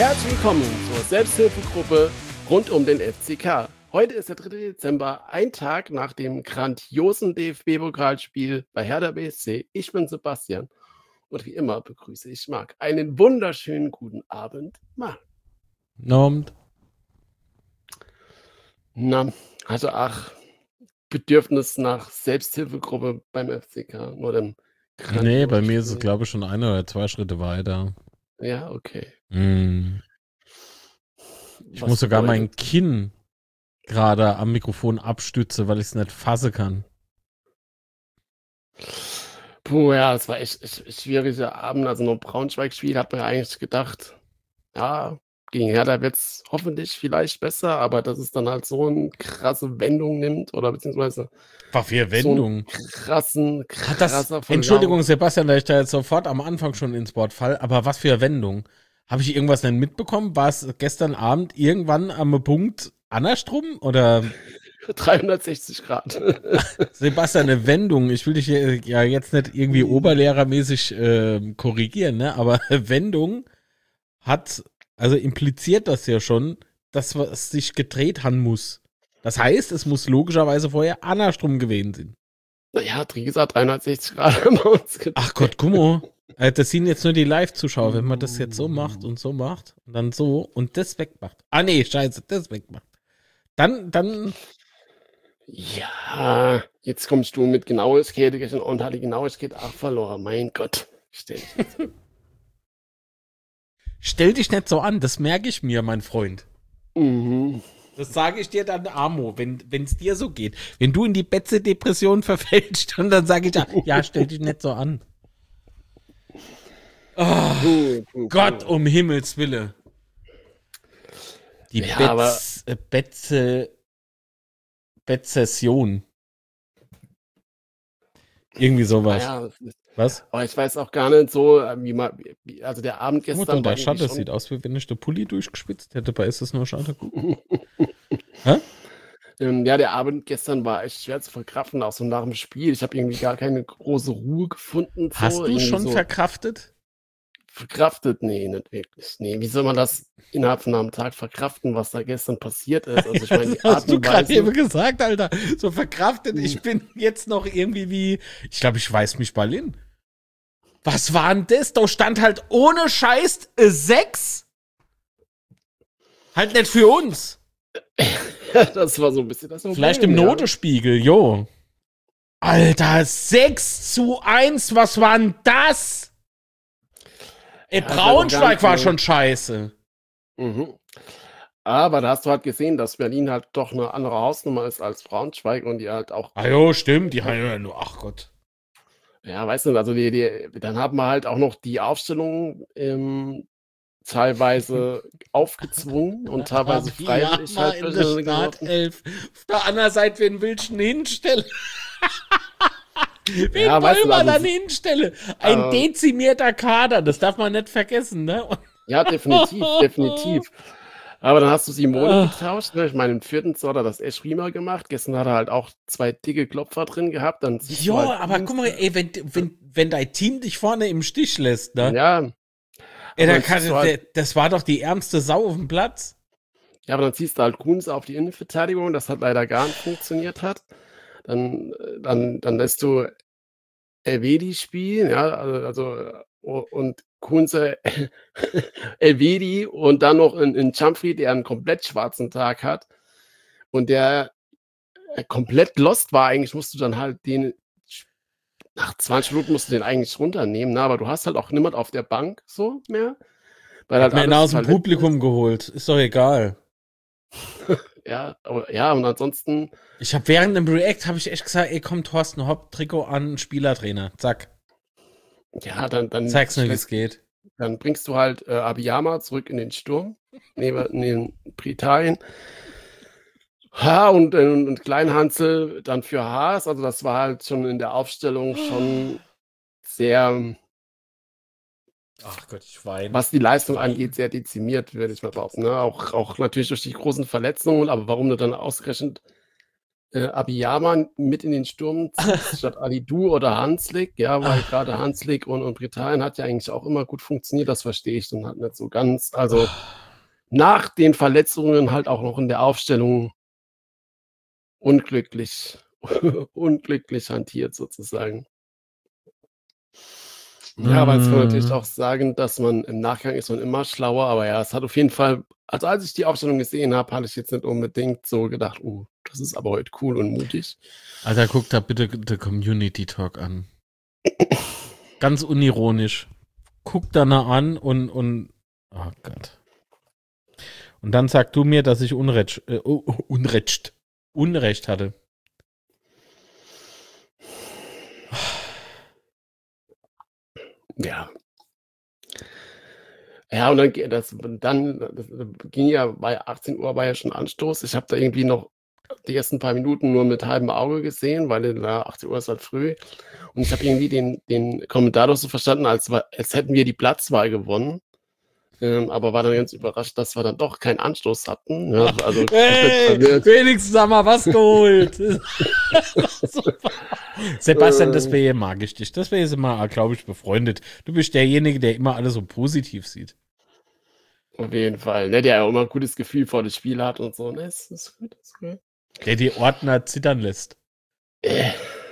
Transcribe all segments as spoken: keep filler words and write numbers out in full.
Herzlich willkommen zur Selbsthilfegruppe rund um den F C K. Heute ist der dritte Dezember, ein Tag nach dem grandiosen D F B-Pokalspiel bei Hertha B S C. Ich bin Sebastian und wie immer begrüße ich Marc. Einen wunderschönen guten Abend, Marc. Normt. Na, also ach, Bedürfnis nach Selbsthilfegruppe beim F C K. Nur dem Nee, bei mir ist es, glaube ich, schon ein oder zwei Schritte weiter. Ja, okay. Mm. Ich Was muss sogar bedeutet? mein Kinn gerade am Mikrofon abstützen, weil ich es nicht fassen kann. Puh, ja, das war echt, echt, echt schwieriger Abend. Also nur Braunschweig-Spiel hat man ja eigentlich gedacht, ja, gegen Hertha wird es hoffentlich vielleicht besser, aber dass es dann halt so eine krasse Wendung nimmt oder beziehungsweise Was für so einen Wendung. krassen, Hat das, krasser Verlauf. Entschuldigung, Sebastian, dass ich da jetzt sofort am Anfang schon ins Wort fall, aber was für eine Wendung? Habe ich irgendwas denn mitbekommen? War es gestern Abend irgendwann am Punkt andersrum? Oder dreihundertsechzig Grad. Sebastian, eine Wendung. Ich will dich hier ja jetzt nicht irgendwie oberlehrermäßig äh, korrigieren, ne? Aber eine Wendung hat, also impliziert das ja schon, dass es sich gedreht haben muss. Das heißt, es muss logischerweise vorher andersrum gewesen sein. Naja, Drisa dreihundertsechzig Grad haben wir uns gedreht. Ach Gott, guck mal. Äh, Das sind jetzt nur die Live-Zuschauer, wenn man das jetzt so macht und so macht und dann so und das wegmacht. Ah nee, scheiße, das wegmacht. Dann, dann. Ja, jetzt kommst du mit Genauigkeit und hat die Genauigkeit auch verloren. Mein Gott, stell dich nicht so. Stell dich nicht so an, das merke ich mir, mein Freund. Mhm. Das sage ich dir dann, Amo, wenn es dir so geht. Wenn du in die Betze-Depression verfällst, und dann sage ich ja, ja, stell dich nicht so an. Oh, Puh, puh, Gott, puh. um Himmels Wille. Die Ja, aber Betz, äh, Betze, Betzession. Irgendwie sowas. naja, das ist, Was? aber ich weiß auch gar nicht so, äh, wie man, wie, also der Abend Guck mal, gestern da, war der Schatten, irgendwie das schon. sieht aus, wie wenn ich den Pulli durchgespitzt hätte. Dabei ist es nur Schatten. Hä? Ähm, ja, der Abend gestern war echt schwer zu verkraften, auch so nach dem Spiel. Ich habe irgendwie gar keine große Ruhe gefunden. So, Hast du irgendwie schon so verkraftet? verkraftet? Nee, nicht wirklich. Nee, wie soll man das innerhalb von einem Tag verkraften, was da gestern passiert ist? Also ich meine, die Das hast Art du und gerade eben Weise. gesagt, Alter. So verkraftet. Ich Hm. bin jetzt noch irgendwie wie. Ich glaube, ich weiß mich mal hin. Was war denn das? Da stand halt ohne Scheiß äh, sechs. Halt nicht für uns. Das war so ein bisschen das Problem. Vielleicht im ja. Notespiegel, jo. Alter, sechs zu eins, was war denn das? Ey, Ja, das war doch Braunschweig gar war nicht so- schon scheiße. Mhm. Aber da hast du halt gesehen, dass Berlin halt doch eine andere Hausnummer ist als Braunschweig und die halt auch, Ah jo, stimmt, die haben ja nur, ach Gott. ja, weißt du, also die, die, dann haben wir halt auch noch die Aufstellung ähm, teilweise aufgezwungen und teilweise Aber freiwillig ja, halt in der durcheinander geworfen. Startelf. Auf der anderen Seite, wen willst du denn hinstellen? Wen Ja, weißt wollen du, wir also dann so- hinstellen? Ein äh, dezimierter Kader, das darf man nicht vergessen, ne? Und Ja, definitiv, definitiv. Aber dann hast du Simone Ah. getauscht. Ne? Ich meine, im vierten so hat er das echt prima gemacht. Gestern hat er halt auch zwei dicke Klopfer drin gehabt. Dann siehst Jo, du halt aber Kunst. guck mal, ey, wenn, wenn, wenn dein Team dich vorne im Stich lässt, ne? Ja, Ey, aber da dann kann, siehst du halt, der- das war doch die ärmste Sau auf dem Platz. ja, aber dann ziehst du halt Kunz auf die Innenverteidigung, das hat leider gar nicht funktioniert hat. Dann, äh, dann, dann lässt du Elvedi spielen, ja, also, also äh, und Kunze Elvedi und dann noch in, in Champfrey, der einen komplett schwarzen Tag hat und der äh, komplett lost war. Eigentlich musst du dann halt den nach zwanzig Minuten musst du den eigentlich runternehmen, ne? Aber du hast halt auch niemand auf der Bank so mehr, weil halt Hat mir ihn alles aus dem verletzt Publikum geholt. Ist doch egal. ist. Ja, aber, ja, und ansonsten, Ich habe während dem React habe ich echt gesagt, ey, komm, Thorsten Hopp, Trikot an, Spielertrainer. Zack. ja, dann, dann, Zeig's mir, ich wie weiß, es geht. dann bringst du halt äh, Abiyama zurück in den Sturm, neben, neben Italien. Ha, und, äh, und, und Kleinhansel dann für Haas. Also das war halt schon in der Aufstellung schon sehr, Ach Gott, ich weine. was die Leistung Ich weine. angeht, sehr dezimiert, würde ich mal behaupten. Ne? Auch, auch natürlich durch die großen Verletzungen, aber warum du dann ausgerechnet äh, Abiyama mit in den Sturm ziehst, statt Alidu oder Hanslik, ja, weil gerade Hanslik und, und Britannien hat ja eigentlich auch immer gut funktioniert, das verstehe ich dann halt nicht so ganz. Also nach den Verletzungen halt auch noch in der Aufstellung unglücklich, unglücklich hantiert sozusagen. Ja, aber jetzt kann man natürlich auch sagen, dass man im Nachgang ist man immer schlauer, aber ja, es hat auf jeden Fall, also als ich die Aufstellung gesehen habe, hatte ich jetzt nicht unbedingt so gedacht, oh, das ist aber heute cool und mutig. Alter, guck da bitte den Community Talk an. Ganz unironisch. Guck da nah an und, und oh Gott. Und dann sag du mir, dass ich Unrecht, äh, Unrecht, Unrecht hatte. Ja. Ja, und dann, das, dann das ging ja bei achtzehn Uhr war ja schon Anstoß. Ich habe da irgendwie noch die ersten paar Minuten nur mit halbem Auge gesehen, weil na, achtzehn Uhr ist halt früh. Und ich habe irgendwie den, den Kommentator so verstanden, als, als hätten wir die Platzwahl gewonnen. Ähm, aber war dann ganz überrascht, dass wir dann doch keinen Anstoß hatten. Ja, also hey, wenigstens haben wir was geholt. Sebastian, deswegen mag ich dich. Deswegen sind wir, glaube ich, befreundet. Du bist derjenige, der immer alles so positiv sieht. Auf jeden Fall. Ne, der ja immer ein gutes Gefühl vor dem Spiel hat und so. Ne, ist, ist gut, ist gut. Der die Ordner zittern lässt. Äh.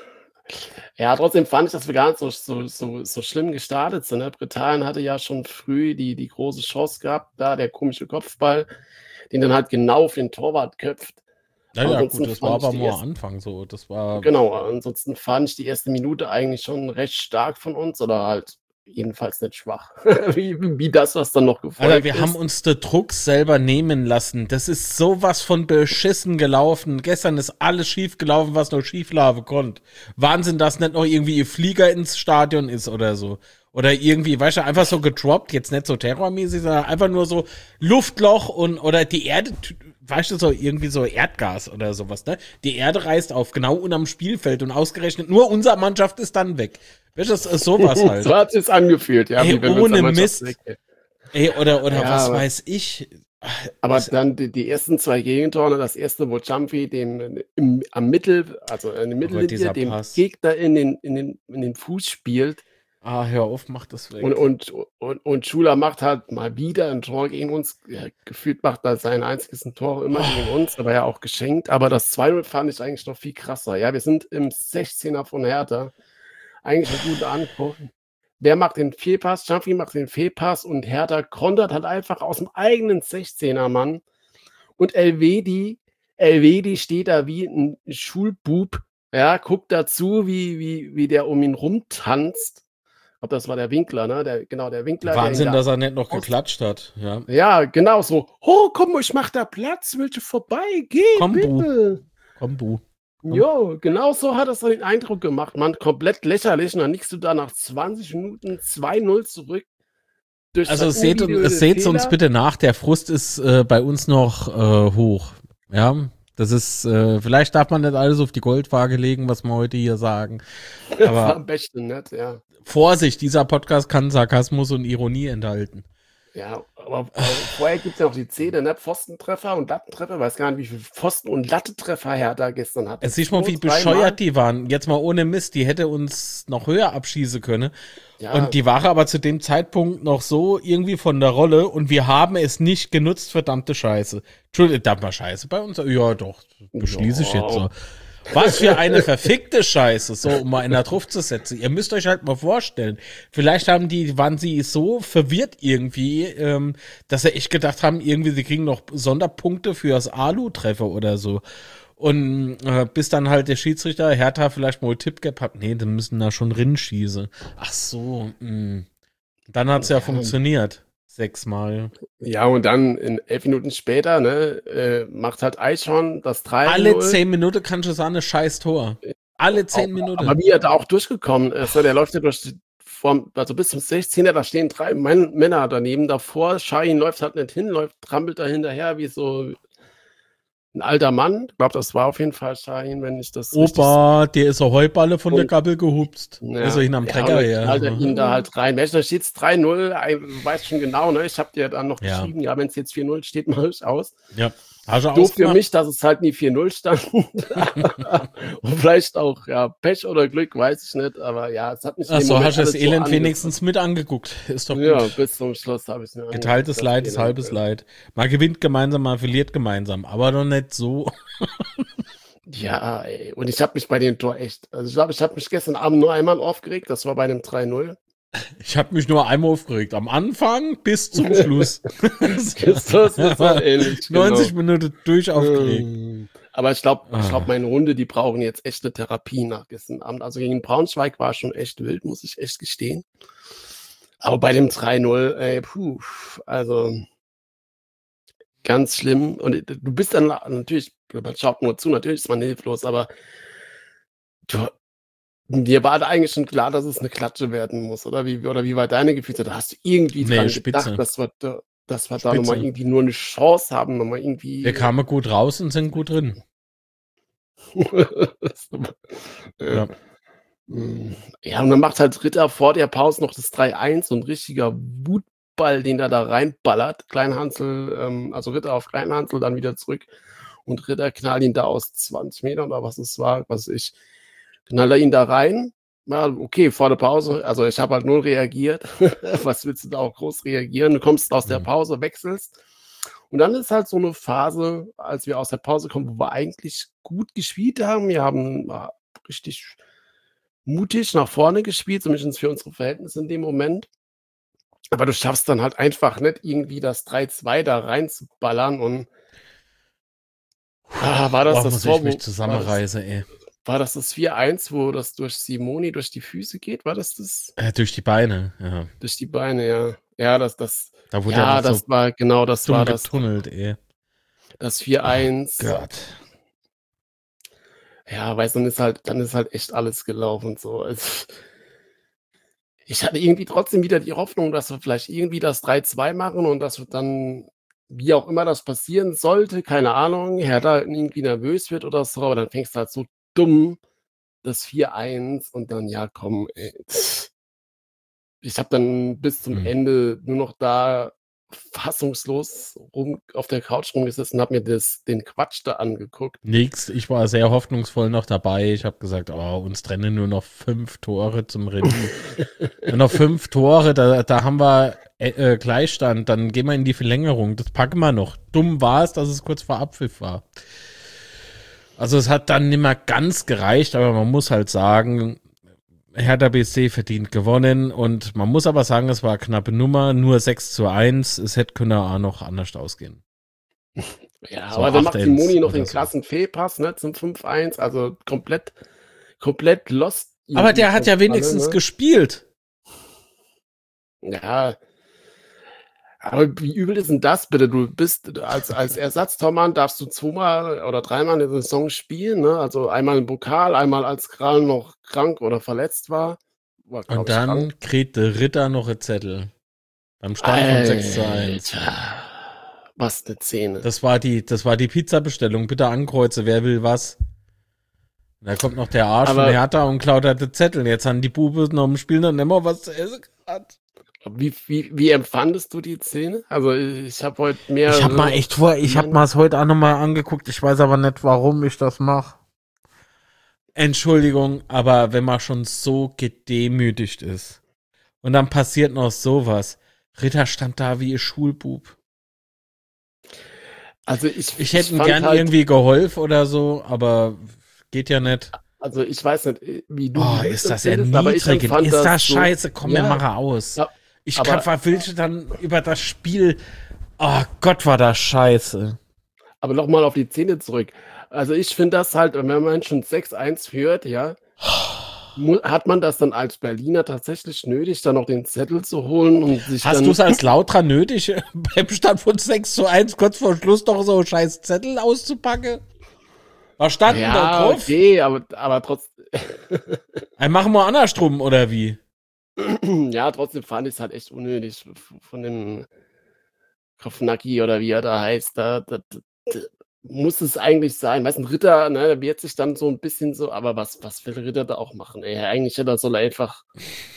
Ja, trotzdem fand ich, dass wir gar nicht so, so, so, so schlimm gestartet sind. Ne? Britannien hatte ja schon früh die, die große Chance gehabt, da der komische Kopfball, den dann halt genau auf den Torwart köpft. Ja, ja, gut, das war aber nur am Anfang so. Das war genau, ansonsten fand ich die erste Minute eigentlich schon recht stark von uns oder halt jedenfalls nicht schwach. wie, wie das, was dann noch gefolgt Alter, wir ist. haben uns den Druck selber nehmen lassen. Das ist sowas von beschissen gelaufen. Gestern ist alles schief gelaufen, was noch schief laufen konnte. Wahnsinn, dass nicht noch irgendwie ihr Flieger ins Stadion ist oder so. Oder irgendwie, weißt du, einfach so gedroppt, jetzt nicht so terrormäßig, sondern einfach nur so Luftloch und oder die Erde, weißt du, so irgendwie so Erdgas oder sowas, ne? Die Erde reißt auf, genau unterm Spielfeld und ausgerechnet nur unsere Mannschaft ist dann weg. Weißt du, das ist sowas halt. So hat es angefühlt, ja. Ey, wie wenn ohne Mist. Weg, ey, oder, oder ja, was aber, weiß ich. Aber dann die, die ersten zwei Gegentore, das erste, wo Jumpy dem im, am Mittel, also in der Mittellinie, dem Pass. Gegner in den, in, den, in den Fuß spielt. Ah, hör auf, mach das weg. Und, und, und, und Schuler macht halt mal wieder ein Tor gegen uns. Ja, gefühlt macht er sein einziges Tor immer oh. gegen uns, aber ja auch geschenkt. Aber das zwei null fand ich eigentlich noch viel krasser. Ja, wir sind im sechzehner von Hertha. Eigentlich ein guter Anspruch. Wer macht den Fehlpass? Jumpy macht den Fehlpass und Hertha kontert halt einfach aus dem eigenen sechzehner Mann. Und Elvedi, Elvedi steht da wie ein Schulbub, ja, guckt dazu, wie, wie, wie der um ihn rumtanzt. Ich glaube, das war der Winkler, ne? Der, genau, der Winkler. Wahnsinn, dass er nicht noch geklatscht hat. Ja, ja genau so. Oh, komm, ich mach da Platz, willst du vorbei? Geh, komm, bitte. Bu. Komm, Bu. Jo, genau so hat es dann den Eindruck gemacht, man, komplett lächerlich. Und dann liegst du da nach zwanzig Minuten zwei null zurück. Also seht, seht uns bitte nach, der Frust ist äh, bei uns noch äh, hoch. Ja, das ist, äh, vielleicht darf man nicht alles auf die Goldwaage legen, was wir heute hier sagen. Aber am besten nicht, ja. Vorsicht, dieser Podcast kann Sarkasmus und Ironie enthalten. Ja, aber, aber vorher gibt es ja noch die Zähne, ne? Pfostentreffer und Lattentreffer. Ich weiß gar nicht, wie viele Pfosten- und Lattentreffer Hertha gestern hatte. Es siehst mal, wie bescheuert die waren. Jetzt mal ohne Mist, die hätte uns noch höher abschießen können. Ja. Und die war aber zu dem Zeitpunkt noch so irgendwie von der Rolle und wir haben es nicht genutzt, verdammte Scheiße. Entschuldigung, darf mal Scheiße bei uns? Ja, doch, beschließe ich jetzt so. Was für eine verfickte Scheiße, so um mal einer drauf zu setzen. Ihr müsst euch halt mal vorstellen, vielleicht haben die, waren sie so verwirrt irgendwie, ähm, dass sie echt gedacht haben, irgendwie, sie kriegen noch Sonderpunkte für das Alu-Treffer oder so. Und äh, bis dann halt der Schiedsrichter Hertha vielleicht mal Tipp gehabt hat, nee, die müssen da schon rinschießen. Ach so, mh. Dann hat's ja, ja funktioniert. Sechsmal. Ja, und dann in elf Minuten später, ne, äh, macht halt Eichhorn das drei null. Alle zehn Minuten kannst du sagen, ein scheiß Tor. Alle zehn aber, Minuten. Aber wie er da auch durchgekommen ist, der läuft ja durch die Form, also bis zum sechzehner, da stehen drei Männer daneben davor. Schein läuft halt nicht hin, läuft, trampelt da hinterher wie so ein alter Mann. Ich glaube, das war auf jeden Fall Schein, wenn ich das Opa, der ist eine Heuballe von und, der Gabel gehupst. Ja, also ihn am Trecker her. Ja, Alter, ihn da halt rein. Da steht es drei null, du weißt schon genau, ne? Ich habe dir dann noch ja. geschrieben, ja, wenn es jetzt vier null steht, mach ich aus. Ja. Hast du Doof für ausgemacht? mich, dass es halt nie vier null stand. Und vielleicht auch, ja, Pech oder Glück, weiß ich nicht. Aber ja, es hat mich in Ach dem so, Moment hast du das alles so Elend angetan. wenigstens mit angeguckt. Ist doch Ja, gut. bis zum Schluss habe ich es mir angeguckt. Geteiltes das Leid ist Elend. halbes Leid. Man gewinnt gemeinsam, man verliert gemeinsam. Aber doch nicht so. Ja, ey. Und ich habe mich bei dem Tor echt, also ich glaube, ich habe mich gestern Abend nur einmal aufgeregt. Das war bei dem drei null. Ich habe mich nur einmal aufgeregt. Am Anfang bis zum Schluss. Das ist so ähnlich, genau. neunzig Minuten durch aufgeregt. Ähm, Aber ich glaube, ich Ah. glaube, meine Hunde, die brauchen jetzt echt eine Therapie nach gestern Abend. Also gegen Braunschweig war schon echt wild, muss ich echt gestehen. Aber bei dem drei null, ey, puh, also ganz schlimm. Und du bist dann natürlich, man schaut nur zu, natürlich ist man hilflos, aber du, dir war da eigentlich schon klar, dass es eine Klatsche werden muss, oder wie, oder wie war deine Gefühle? Da hast du irgendwie Nee, dran Spitze. gedacht, dass wir da, dass wir da Spitze. nochmal irgendwie nur eine Chance haben, nochmal irgendwie. Wir kamen gut raus und sind gut drin. ja. Ja, und dann macht halt Ritter vor der Pause noch das drei eins, so ein richtiger Wutball, den er da reinballert. Kleinhansel, ähm, also Ritter auf Kleinhansel, dann wieder zurück. Und Ritter knallt ihn da aus zwanzig Metern oder was es war, was ich, knallt er ihn da rein. Ja, okay, vor der Pause, also ich habe halt null reagiert. Was willst du da auch groß reagieren? Du kommst aus der Mhm. Pause, wechselst. Und dann ist halt so eine Phase, als wir aus der Pause kommen, wo wir eigentlich gut gespielt haben. Wir haben äh, richtig mutig nach vorne gespielt, zumindest für unsere Verhältnisse in dem Moment. Aber du schaffst dann halt einfach nicht irgendwie das drei zwei da reinzuballern und ah, war das Boah, das muss Tor, ich mich wo war das, zusammenreißen, ey. war das das vier eins, wo das durch Simoni durch die Füße geht? War das das? Äh, durch die Beine, ja. Durch die Beine, ja. Ja, das, das, Da wurde ja, er das so war, genau, das dumm war das, getunnelt, ey. das vier Oh eins. Gott. Ja, weißt du, dann ist halt, dann ist halt echt alles gelaufen so. Es, ich hatte irgendwie trotzdem wieder die Hoffnung, dass wir vielleicht irgendwie das drei zwei machen und dass wir dann, wie auch immer das passieren sollte, keine Ahnung, Hertha irgendwie nervös wird oder so, aber dann fängst du halt so dumm das vier eins und dann, ja, komm, ey. Ich habe dann bis zum Hm. Ende nur noch da fassungslos rum auf der Couch rumgesessen und habe mir das, den Quatsch da angeguckt. Nix, ich war sehr hoffnungsvoll noch dabei. Ich habe gesagt, oh, uns trennen nur noch fünf Tore zum Rennen. Nur noch fünf Tore, da, da haben wir äh, äh, Gleichstand, dann gehen wir in die Verlängerung. Das packen wir noch. Dumm war es, dass es kurz vor Abpfiff war. Also es hat dann nicht mehr ganz gereicht, aber man muss halt sagen, Hertha B S C verdient gewonnen und man muss aber sagen, es war eine knappe Nummer, nur sechs zu eins. Es hätte können auch noch anders ausgehen. Ja, So aber dann macht acht Simoni noch oder den so. krassen Fehlpass, ne, zum fünf eins, also komplett, komplett lost. Aber der irgendwie hat ja fast alle, wenigstens ne? gespielt. Ja, aber wie übel ist denn das bitte? Du bist als, als Ersatztormann darfst du zweimal oder dreimal in der Saison spielen, ne? Also einmal im Pokal, einmal als Kral noch krank oder verletzt war. War, glaube Und ich, krank. dann kriegt der Ritter noch einen Zettel. Beim Stand von sechs zu eins. Alter, was eine Szene. Das war die, das war die Pizza-Bestellung. Bitte ankreuze, wer will was. Und da kommt noch der Arsch Aber- von Hertha und klaut halt den Zettel. Jetzt haben die Bube noch im Spiel dann immer was zu essen gehabt. Wie, wie, wie empfandest du die Szene? Also ich habe heute mehr. Ich hab mal echt vor, ich hab Mann. mal es heute auch nochmal angeguckt. Ich weiß aber nicht, warum ich das mache. Entschuldigung, aber wenn man schon so gedemütigt ist und dann passiert noch sowas. Ritter stand da wie ein Schulbub. Also ich, Ich hätte ihm fand gern halt, irgendwie geholfen oder so, aber geht ja nicht. Also ich weiß nicht, wie du Oh, das ist das empfindest, aber ich erniedrigend. empfand Ist das so- scheiße? Komm, wir Ja, machen aus. Ja, Ich aber- kann verwillte dann über das Spiel. Oh Gott, war das scheiße. Aber nochmal auf die Szene zurück. Also ich finde das halt, wenn man schon sechs eins führt, ja, mu- hat man das dann als Berliner tatsächlich nötig, dann noch den Zettel zu holen und sich Hast dann... du es als Lautra nötig, beim Stand von sechs zu eins kurz vor Schluss noch so einen scheiß Zettel auszupacken? Was stand denn da Ja, drauf? okay, aber, aber trotzdem... Ein machen wir andersrum, oder wie? ja, trotzdem fand ich es halt echt unnötig von dem Kopfnacki oder wie er da heißt. Da, da, da, da muss es eigentlich sein. Weißt du, ein Ritter, ne, der wird sich dann so ein bisschen so, aber was, was will Ritter da auch machen? Ey, eigentlich hätte er soll er einfach,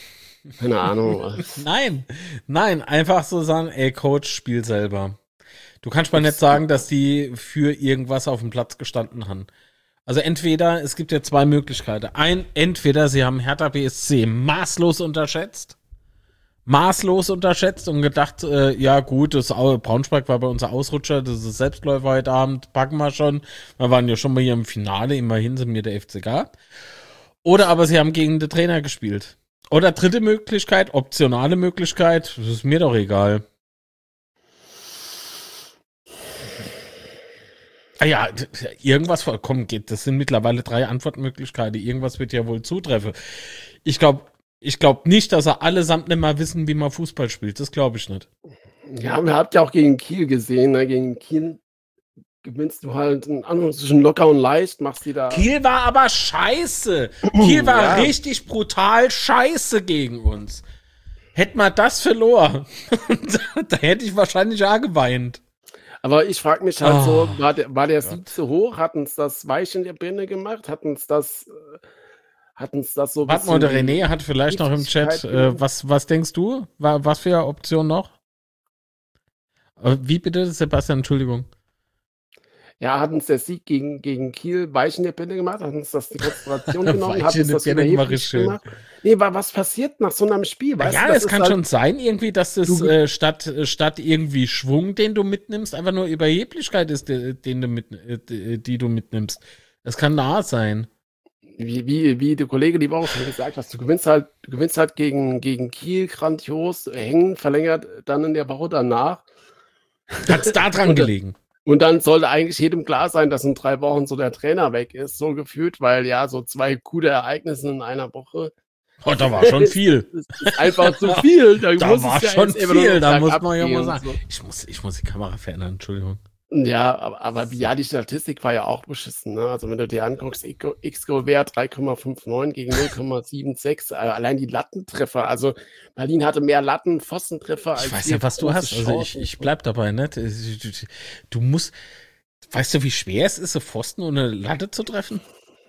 keine Ahnung. Nein, nein, einfach so sagen, ey Coach, spiel selber. Du kannst mal nicht sagen, dass die für irgendwas auf dem Platz gestanden haben. Also entweder, es gibt ja zwei Möglichkeiten. Ein, entweder sie haben Hertha B S C maßlos unterschätzt, maßlos unterschätzt und gedacht, äh, ja gut, das Au- Braunschweig war bei uns ein Ausrutscher, das ist Selbstläufer heute Abend, packen wir schon. Wir waren ja schon mal hier im Finale, immerhin sind wir der F C K. Oder aber sie haben gegen den Trainer gespielt. Oder dritte Möglichkeit, optionale Möglichkeit, das ist mir doch egal. Ah ja, d- irgendwas vollkommen geht. Das sind mittlerweile drei Antwortmöglichkeiten. Irgendwas wird ja wohl zutreffen. Ich glaube ich glaub nicht, dass er allesamt nicht mal wissen, wie man Fußball spielt. Das glaube ich nicht. Ja, wir habt ja auch gegen Kiel gesehen, ne? Gegen Kiel gewinnst du halt in Anführungsstrichen locker und leicht, machst die da. Kiel war aber scheiße. Kiel war Ja. richtig brutal scheiße gegen uns. Hätte man das verloren, da hätte ich wahrscheinlich auch geweint. Aber ich frage mich halt so, Oh, war der, war der Gott. Sieg zu hoch? Hat uns das weich in der Birne gemacht? Hat uns das, äh, hat uns das so ein Warte mal, bisschen der die René hat vielleicht noch im Chat, Giftigkeit äh, genommen? was, was denkst du? Wa- Was für Option noch? Äh, Wie bitte, Sebastian, Entschuldigung. Ja, hat uns der Sieg gegen, gegen Kiel weich in der Birne gemacht? Hat uns das die Konzentration genommen? Hat Weich in uns der das Birne war überheblich schön. gemacht? Nee, wa was passiert nach so einem Spiel? Weißt du, Ja, das es ist kann halt, schon sein, irgendwie, dass das du, äh, statt, äh, statt irgendwie Schwung, den du mitnimmst, einfach nur Überheblichkeit ist, de- den du mit, äh, die die du mitnimmst. Das kann nah sein. wie, wie, wie der Kollege die Woche schon gesagt hat, du gewinnst halt, du gewinnst halt gegen, gegen Kiel grandios, hängen, verlängert dann in der Woche danach. Hat's da dran Und, gelegen? und dann sollte eigentlich jedem klar sein, dass in drei Wochen so der Trainer weg ist, so gefühlt, weil ja, so zwei gute Ereignisse in einer Woche Oh, da war schon ist, viel. ist, ist einfach zu viel. Da, Da muss war es ja schon jetzt immer nur viel, noch da muss bergab man ja mal gehen. sagen. So. Ich muss, ich muss die Kamera verändern, Entschuldigung. Ja, aber, aber ja, die Statistik war ja auch beschissen. Ne? Also wenn du dir anguckst, X-Go-Wert drei Komma neunundfünfzig gegen null Komma sechsundsiebzig, äh, allein die Lattentreffer. Also Berlin hatte mehr Latten, Pfostentreffer Ich als weiß wir ja, was du große hast. Also ich, Chancen. ich bleib dabei, ne? Du musst, weißt du, wie schwer es ist, so Pfosten ohne Latte zu treffen?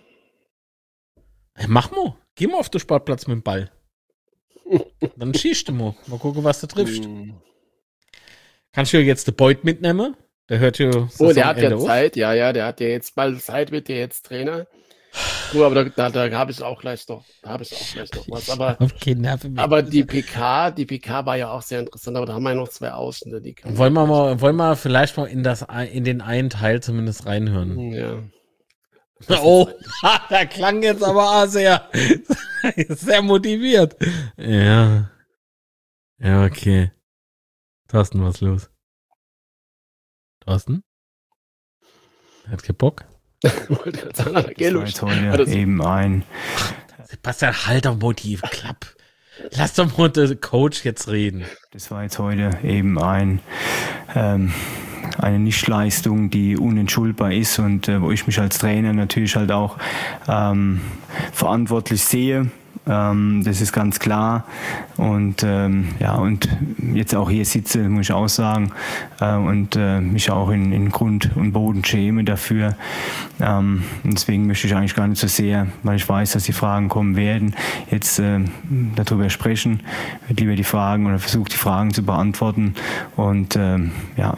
Ey, mach mal. Geh mal auf den Sportplatz mit dem Ball. Dann schießt du mal. Mal gucken, was du triffst. Hm. Kannst du ja jetzt den Beut mitnehmen? Der hört ja Oh, der hat ja Saisonende auf. Zeit, ja, ja, der hat ja jetzt bald Zeit, wird der jetzt Trainer. Du, aber da, da, da habe ich auch gleich noch, da habe ich auch gleich noch was. Aber, Ich hab keine Nerven mehr. aber die P K, die P K war ja auch sehr interessant, aber da haben wir ja noch zwei Ausschnitte, die können Wollen wir gleich mal, noch- wollen wir vielleicht mal in das, in den einen Teil zumindest reinhören? Ja. Oh, da klang jetzt aber auch sehr, sehr motiviert. Ja. Ja, okay. Thorsten, was ist los? Thorsten? Hat keinen Bock? Wollte gerade sagen, aber Das gell, war jetzt heute war das- eben ein, Sebastian, halt doch Motiv, klapp. Lass doch mal den Coach jetzt reden. das war jetzt heute eben ein, ähm, eine Nichtleistung, die unentschuldbar ist und äh, wo ich mich als Trainer natürlich halt auch ähm, verantwortlich sehe. Ähm, das ist ganz klar. Und ähm, ja, und jetzt auch hier sitze, muss ich auch sagen, äh, und äh, mich auch in, in Grund und Boden schäme dafür. Ähm, und deswegen möchte ich eigentlich gar nicht so sehr, weil ich weiß, dass die Fragen kommen werden, jetzt äh, darüber sprechen. Ich würde lieber die Fragen oder versuche die Fragen zu beantworten. Und ähm, ja,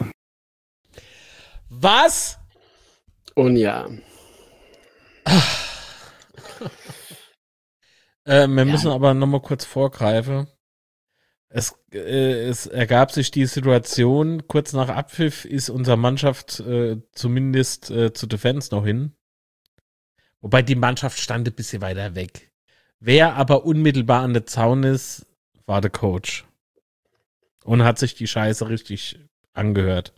Was? Und ja, Äh, wir Ja. müssen aber nochmal kurz vorgreifen. Es, äh, es ergab sich die Situation, kurz nach Abpfiff ist unsere Mannschaft äh, zumindest äh, zu Defense noch hin. Wobei die Mannschaft stand ein bisschen weiter weg. Wer aber unmittelbar an der Zaun ist, war der Coach. Und hat sich die Scheiße richtig angehört.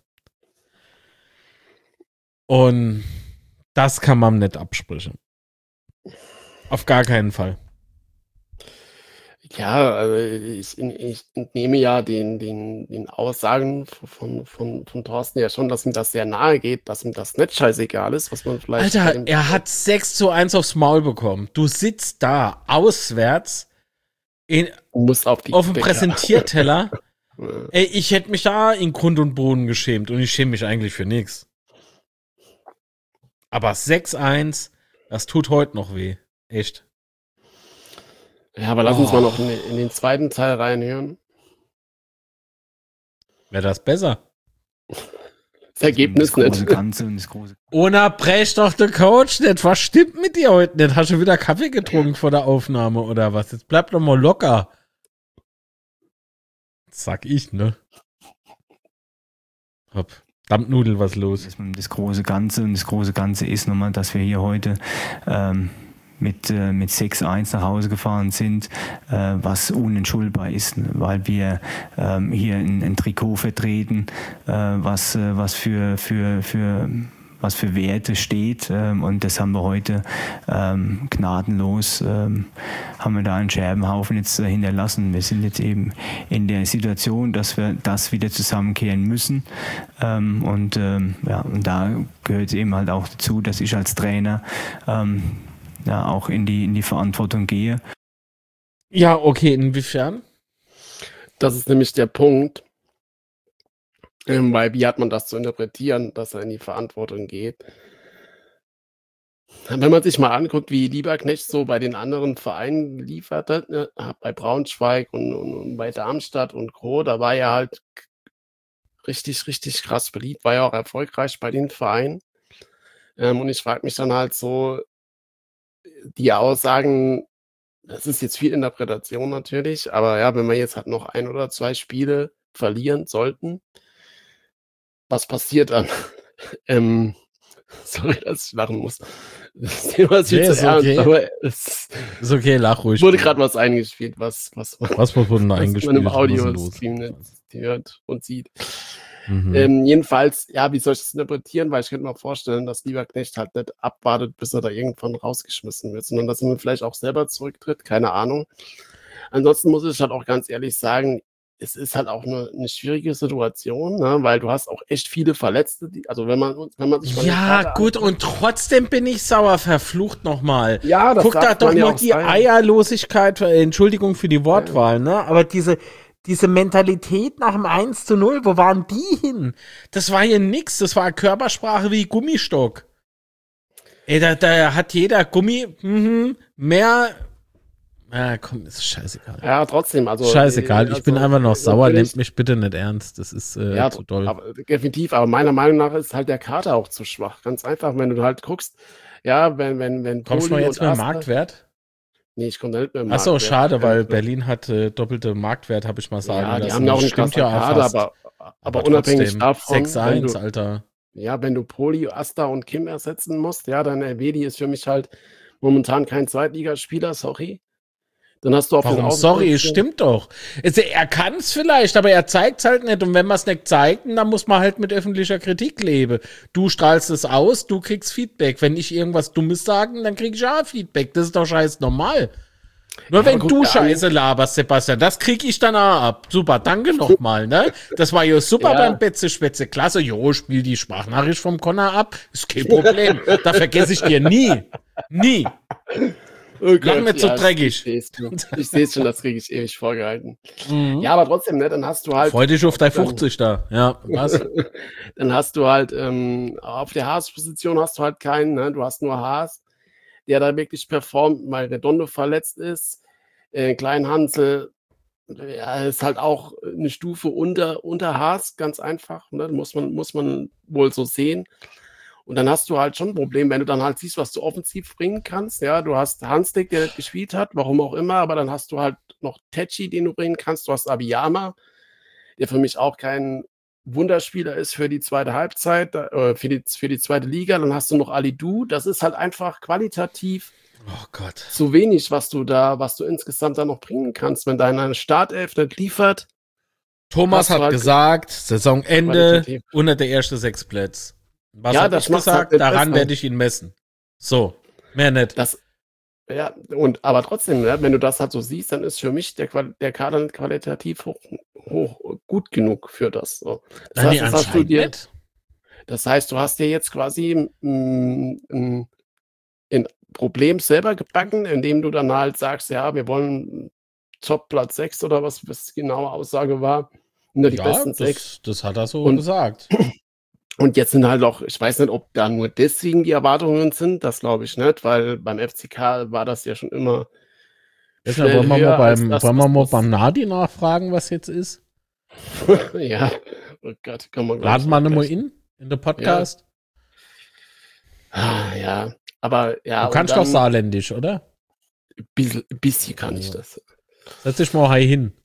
Und das kann man nicht absprechen. Auf gar keinen Fall. ja, also ich, ich entnehme ja den, den, den Aussagen von, von, von Thorsten ja schon, dass ihm das sehr nahe geht, dass ihm das nicht scheißegal ist, was man vielleicht. bei Alter, dem- er hat sechs zu eins aufs Maul bekommen. Du sitzt da, auswärts, in, muss auf die auf dem Decke. Präsentierteller. Ja. Ey, ich hätte mich da in Grund und Boden geschämt und ich schäme mich eigentlich für nichts. Aber sechs eins, das tut heute noch weh. Echt. Ja, aber lass uns Oh. mal noch in, den- in den zweiten Teil reinhören. Wäre das besser? das Ergebnis das große nicht. Ganze und das große. Unterbrech doch den Coach nicht. Was stimmt mit dir heute nicht? Hast du wieder Kaffee getrunken vor der Aufnahme oder was? Jetzt bleib doch mal locker. Sag ich, ne? Hopp. Dampfnudel, was los? Das große Ganze und das große Ganze ist nochmal, dass wir hier heute ähm, mit, äh, mit sechs eins nach Hause gefahren sind, äh, was unentschuldbar ist, weil wir ähm, hier ein, ein Trikot vertreten, äh, was, äh, was für, für, für was für Werte steht, ähm, und das haben wir heute ähm, gnadenlos, ähm, haben wir da einen Scherbenhaufen jetzt äh, hinterlassen. Wir sind jetzt eben in der Situation, dass wir das wieder zusammenkehren müssen, ähm, und, ähm, ja, und da gehört eben halt auch dazu, dass ich als Trainer ähm, ja, auch in die, in die Verantwortung gehe. Ja, okay, inwiefern? Das ist nämlich der Punkt. Ähm, weil wie hat man das zu interpretieren, dass er in die Verantwortung geht? Wenn man sich mal anguckt, wie Lieberknecht so bei den anderen Vereinen geliefert hat, ne, bei Braunschweig und, und, und bei Darmstadt und Co., da war er halt richtig, richtig krass beliebt, war ja auch erfolgreich bei den Vereinen. Ähm, und ich frage mich dann halt so, die Aussagen, das ist jetzt viel Interpretation natürlich, aber ja, wenn wir jetzt halt noch ein oder zwei Spiele verlieren sollten, was passiert dann? ähm, sorry, dass ich lachen muss. Das Thema ist viel Nee, zu ist ernst, okay. aber es Ist okay, lach ruhig. wurde gerade was eingespielt, was, was, Was wurde denn was eingespielt? man im Was ist denn Audio-Stream los? nicht hört und sieht. Mhm. Ähm, jedenfalls, ja, wie soll ich das interpretieren? Weil ich könnte mir vorstellen, dass Lieberknecht halt nicht abwartet, bis er da irgendwann rausgeschmissen wird, sondern dass er vielleicht auch selber zurücktritt, keine Ahnung. Ansonsten muss ich halt auch ganz ehrlich sagen, es ist halt auch eine, eine schwierige Situation, ne? Weil du hast auch echt viele Verletzte, die, also wenn man, wenn man sich mal den Ja, Kader gut, anguckt- und trotzdem bin ich sauer, verflucht nochmal. ja, das Guck da darf doch man ja mal auch die sein. Eierlosigkeit, äh, Entschuldigung für die Wortwahl, ne? Aber diese, diese Mentalität nach dem eins zu null, wo waren die hin? Das war hier nix, das war Körpersprache wie Gummistock. Ey, da, da hat jeder Gummi, mhm, mehr, ah, komm, ist scheißegal. Ja, trotzdem, also Scheißegal, äh, ich bin also, einfach noch äh, sauer, natürlich- nehmt mich bitte nicht ernst, das ist äh, Ja, zu doll. aber, definitiv, aber meiner Meinung nach ist halt der Kader auch zu schwach. Ganz einfach, wenn du halt guckst, ja, wenn, wenn, wenn Kommst du mal Poli jetzt und mit dem Aster- Marktwert? Nee, ich komme da nicht mehr im Achso, Marktwert. schade, weil Ja, Berlin hat äh, doppelte Marktwert, habe ich mal sagen ja, die lassen. haben ja auch Das einen stimmt krassen ja Kader, fast. aber, aber, Aber unabhängig trotzdem, davon, sechs wenn eins, du, Alter. ja, wenn du Poli, Asta und Kim ersetzen musst, ja, dann Elvedi ist für mich halt momentan kein Zweitligaspieler, sorry. Dann hast du auf den Warum? Sorry, es Außenpositionen- stimmt doch. Also, er kann es vielleicht, aber er zeigt es halt nicht. Und wenn man es nicht zeigt, dann muss man halt mit öffentlicher Kritik leben. Du strahlst es aus, du kriegst Feedback. Wenn ich irgendwas Dummes sage, dann krieg ich auch Feedback. Das ist doch scheiß normal. Nur Ja, wenn aber gut, du der Scheiße laberst, Sebastian, das krieg ich dann auch ab. Super, danke nochmal, ne? Das war ja super Ja. beim Betze Spätze. Klasse, jo, spiel die Sprachnachricht vom Connor ab. Ist kein Problem. Da vergesse ich dir nie. Nie. Oh Lach nicht so ja, dreckig. Ich sehe es schon, ich seh's schon, das kriege ich ewig vorgehalten. Mhm. Ja, aber trotzdem, ne, dann hast du halt, Freu dich auf dein dann- fünfzig da. Ja, was? dann hast du halt, ähm, auf der Haas-Position hast du halt keinen, ne? Du hast nur Haas, der da wirklich performt, weil der Dondo verletzt ist. Äh, Klein Hansel, ja, ist halt auch eine Stufe unter, unter Haas, ganz einfach, ne? Muss man, muss man wohl so sehen. Und dann hast du halt schon ein Problem, wenn du dann halt siehst, was du offensiv bringen kannst. Ja, du hast Hanslik, der nicht gespielt hat, warum auch immer, aber dann hast du halt noch Tetschi, den du bringen kannst. Du hast Abiyama, der für mich auch kein Wunderspieler ist für die zweite Halbzeit, äh, für, die, für die zweite Liga. Dann hast du noch Alidu. Das ist halt einfach qualitativ Oh Gott. zu wenig, was du da, was du insgesamt da noch bringen kannst, wenn deine Startelf nicht liefert. Thomas Hast du hat halt gesagt, Saisonende qualitativ. unter der erste sechs Plätze. Was Ja, hab das ich macht's gesagt? halt nicht Daran besser. werde ich ihn messen. So, mehr nicht. Das, ja, und aber trotzdem, ne, wenn du das halt so siehst, dann ist für mich der, Qual- der Kader nicht qualitativ hoch, hoch gut genug für das. So. Das, Nein, heißt, nee, das, hast du anscheinend dir, nicht. das heißt, du hast dir jetzt quasi mm, ein, ein Problem selber gebacken, indem du dann halt sagst, ja, wir wollen Top Platz sechs oder was, was die genaue Aussage war. Nur die Ja, besten sechs. das, das hat er so Und- gesagt. Und jetzt sind halt auch, ich weiß nicht, ob da nur deswegen die Erwartungen sind, das glaube ich nicht, weil beim F C K war das ja schon immer. Jetzt mal, schnell wollen wir höher mal als beim, das, wollen wir was mal das- beim Nadi nachfragen, was jetzt ist? Ja, oh Gott, kann man Laden wir ihn mal in? in der Podcast? Ah, ja, aber ja. Du kannst und doch dann- saarländisch, oder? Ein bisschen, ein bisschen kann ich das. Setz dich mal high hin.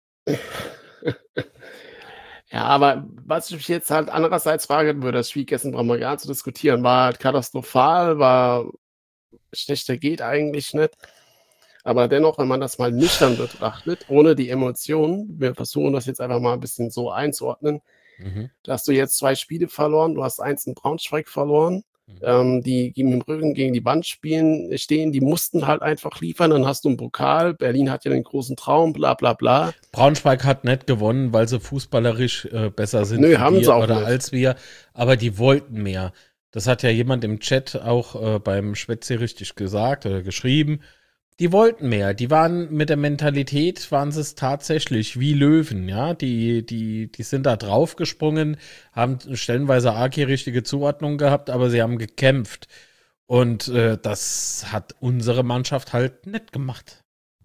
Ja, aber was ich mich jetzt halt andererseits frage, über das Spiel gestern brauchen wir gar nicht zu diskutieren, war halt katastrophal, war schlechter geht eigentlich nicht. Aber dennoch, wenn man das mal nüchtern betrachtet, ohne die Emotionen, wir versuchen das jetzt einfach mal ein bisschen so einzuordnen, Mhm. da hast du jetzt zwei Spiele verloren, du hast eins in Braunschweig verloren, Mhm. ähm, die gegen den Rücken gegen die Wand spielen, stehen, die mussten halt einfach liefern, dann hast du einen Pokal, Berlin hat ja den großen Traum, bla bla bla. Braunschweig hat nicht gewonnen, weil sie fußballerisch äh, besser sind Nö, wie haben wir sie auch oder nicht. als wir, aber die wollten mehr. Das hat ja jemand im Chat auch äh, beim Schwätze richtig gesagt oder geschrieben. Die wollten mehr. Die waren mit der Mentalität, waren sie es tatsächlich wie Löwen, ja. Die, die, die sind da draufgesprungen, haben stellenweise arg die richtige Zuordnung gehabt, aber sie haben gekämpft. Und äh, das hat unsere Mannschaft halt nicht gemacht.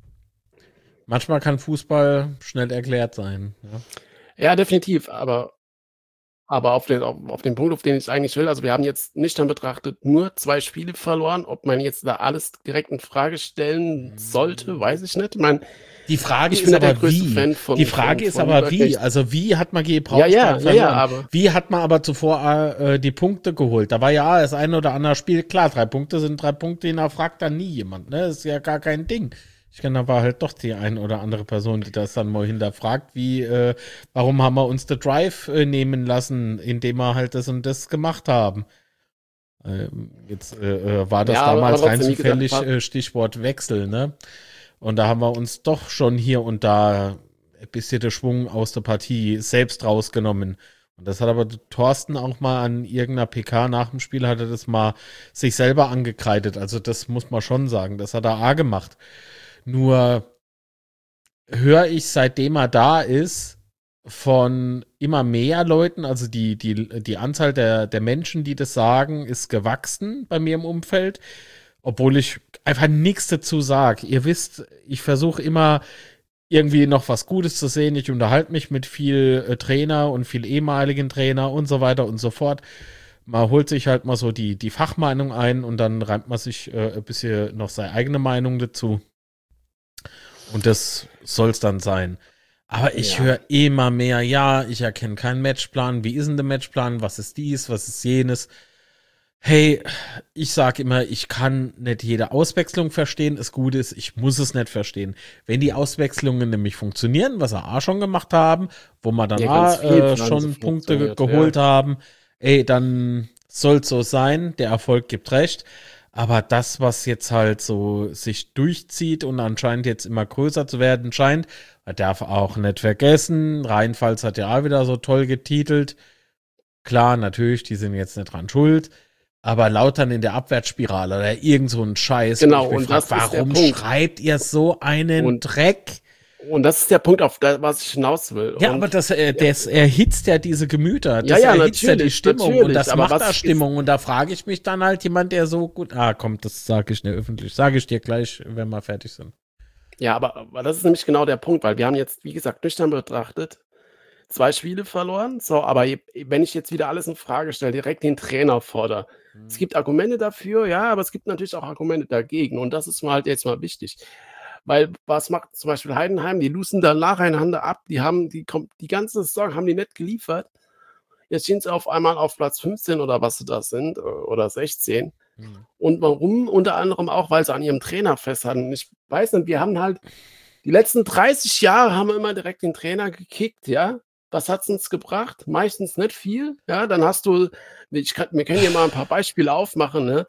Manchmal kann Fußball schnell erklärt sein. Ja. Ja, definitiv, aber, aber auf, den, auf, auf den Punkt, auf den ich eigentlich will, also wir haben jetzt nüchtern betrachtet nur zwei Spiele verloren, ob man jetzt da alles direkt in Frage stellen sollte, weiß ich nicht. Ich meine, Die Frage ich ist bin nicht der aber größte wie. Fan von Die Frage von, ist von aber wie. Überknecht. Also wie hat man gegen Ja, Braunschweig ja, ja, verloren? ja, aber Wie hat man aber zuvor äh, die Punkte geholt? Da war ja das eine oder andere Spiel, klar, drei Punkte sind drei Punkte, den fragt dann nie jemand, ne? Das ist ja gar kein Ding. Ich kenne aber halt doch die ein oder andere Person, die das dann mal hinterfragt, wie, äh, warum haben wir uns The Drive äh, nehmen lassen, indem wir halt das und das gemacht haben. Ähm, jetzt äh, äh, war das Ja, aber- damals aber rein trotzdem, wie gesagt, zufällig war- äh, Stichwort Wechsel, ne? Und da haben wir uns doch schon hier und da ein bisschen den Schwung aus der Partie selbst rausgenommen. Und das hat aber Thorsten auch mal an irgendeiner P K nach dem Spiel, hat er das mal sich selber angekreidet. Also das muss man schon sagen, das hat er A gemacht. Nur höre ich, seitdem er da ist, von immer mehr Leuten, also die, die, die Anzahl der, der Menschen, die das sagen, ist gewachsen bei mir im Umfeld, obwohl ich einfach nichts dazu sage. Ihr wisst, ich versuche immer irgendwie noch was Gutes zu sehen. Ich unterhalte mich mit viel äh, Trainer und viel ehemaligen Trainer und so weiter und so fort. Man holt sich halt mal so die, die Fachmeinung ein und dann reimt man sich äh, ein bisschen noch seine eigene Meinung dazu. Und das soll es dann sein. Aber ich Ja. höre immer mehr, ja, ich erkenne keinen Matchplan. Wie ist denn der Matchplan? Was ist dies? Was ist jenes? Hey, ich sage immer, ich kann nicht jede Auswechslung verstehen. Das Gute ist, ich muss es nicht verstehen. Wenn die Auswechslungen nämlich funktionieren, was wir auch schon gemacht haben, wo wir dann Ja, auch, ganz viel äh, haben schon sie Punkte ge- funktioniert, geholt haben, ey, dann soll es so sein. Der Erfolg gibt recht. Aber das, was jetzt halt so sich durchzieht und anscheinend jetzt immer größer zu werden scheint, man darf auch nicht vergessen, Rheinpfalz hat ja auch wieder so toll getitelt. Klar, natürlich, die sind jetzt nicht dran schuld. Aber Lautern in der Abwärtsspirale oder irgend so ein Scheiß. Genau, wo ich mich und frag, das ist der warum Punkt. schreibt ihr so einen Und- Dreck? Und das ist der Punkt, auf das, was ich hinaus will. Ja, und aber das, äh, das erhitzt ja diese Gemüter. Das Ja, ja, erhitzt ja die natürlich, Stimmung. Und natürlich, das aber macht was da ist- Stimmung. Und da frage ich mich dann halt jemand, der so gut. Ah, komm, das sage ich nicht öffentlich. Sage ich dir gleich, wenn wir fertig sind. Ja, aber, aber das ist nämlich genau der Punkt, weil wir haben jetzt, wie gesagt, nüchtern betrachtet, zwei Spiele verloren. So, aber je- wenn ich jetzt wieder alles in Frage stelle, direkt den Trainer fordere. Es gibt Argumente dafür, ja, aber es gibt natürlich auch Argumente dagegen. Und das ist mir halt jetzt mal wichtig. Weil was macht zum Beispiel Heidenheim? Die losen da nacheinander ab. Die haben die, kom- die ganze Saison haben die nicht geliefert. Jetzt stehen sie auf einmal auf Platz fünfzehn oder was sie das sind äh, oder sechzehn. Mhm. Und warum? Unter anderem auch, weil sie an ihrem Trainer festhalten. Und ich weiß nicht, wir haben halt die letzten dreißig Jahre haben wir immer direkt den Trainer gekickt, ja. Was hat's uns gebracht? Meistens nicht viel, ja. Dann hast du, ich kann, wir können hier mal ein paar Beispiele aufmachen, ne?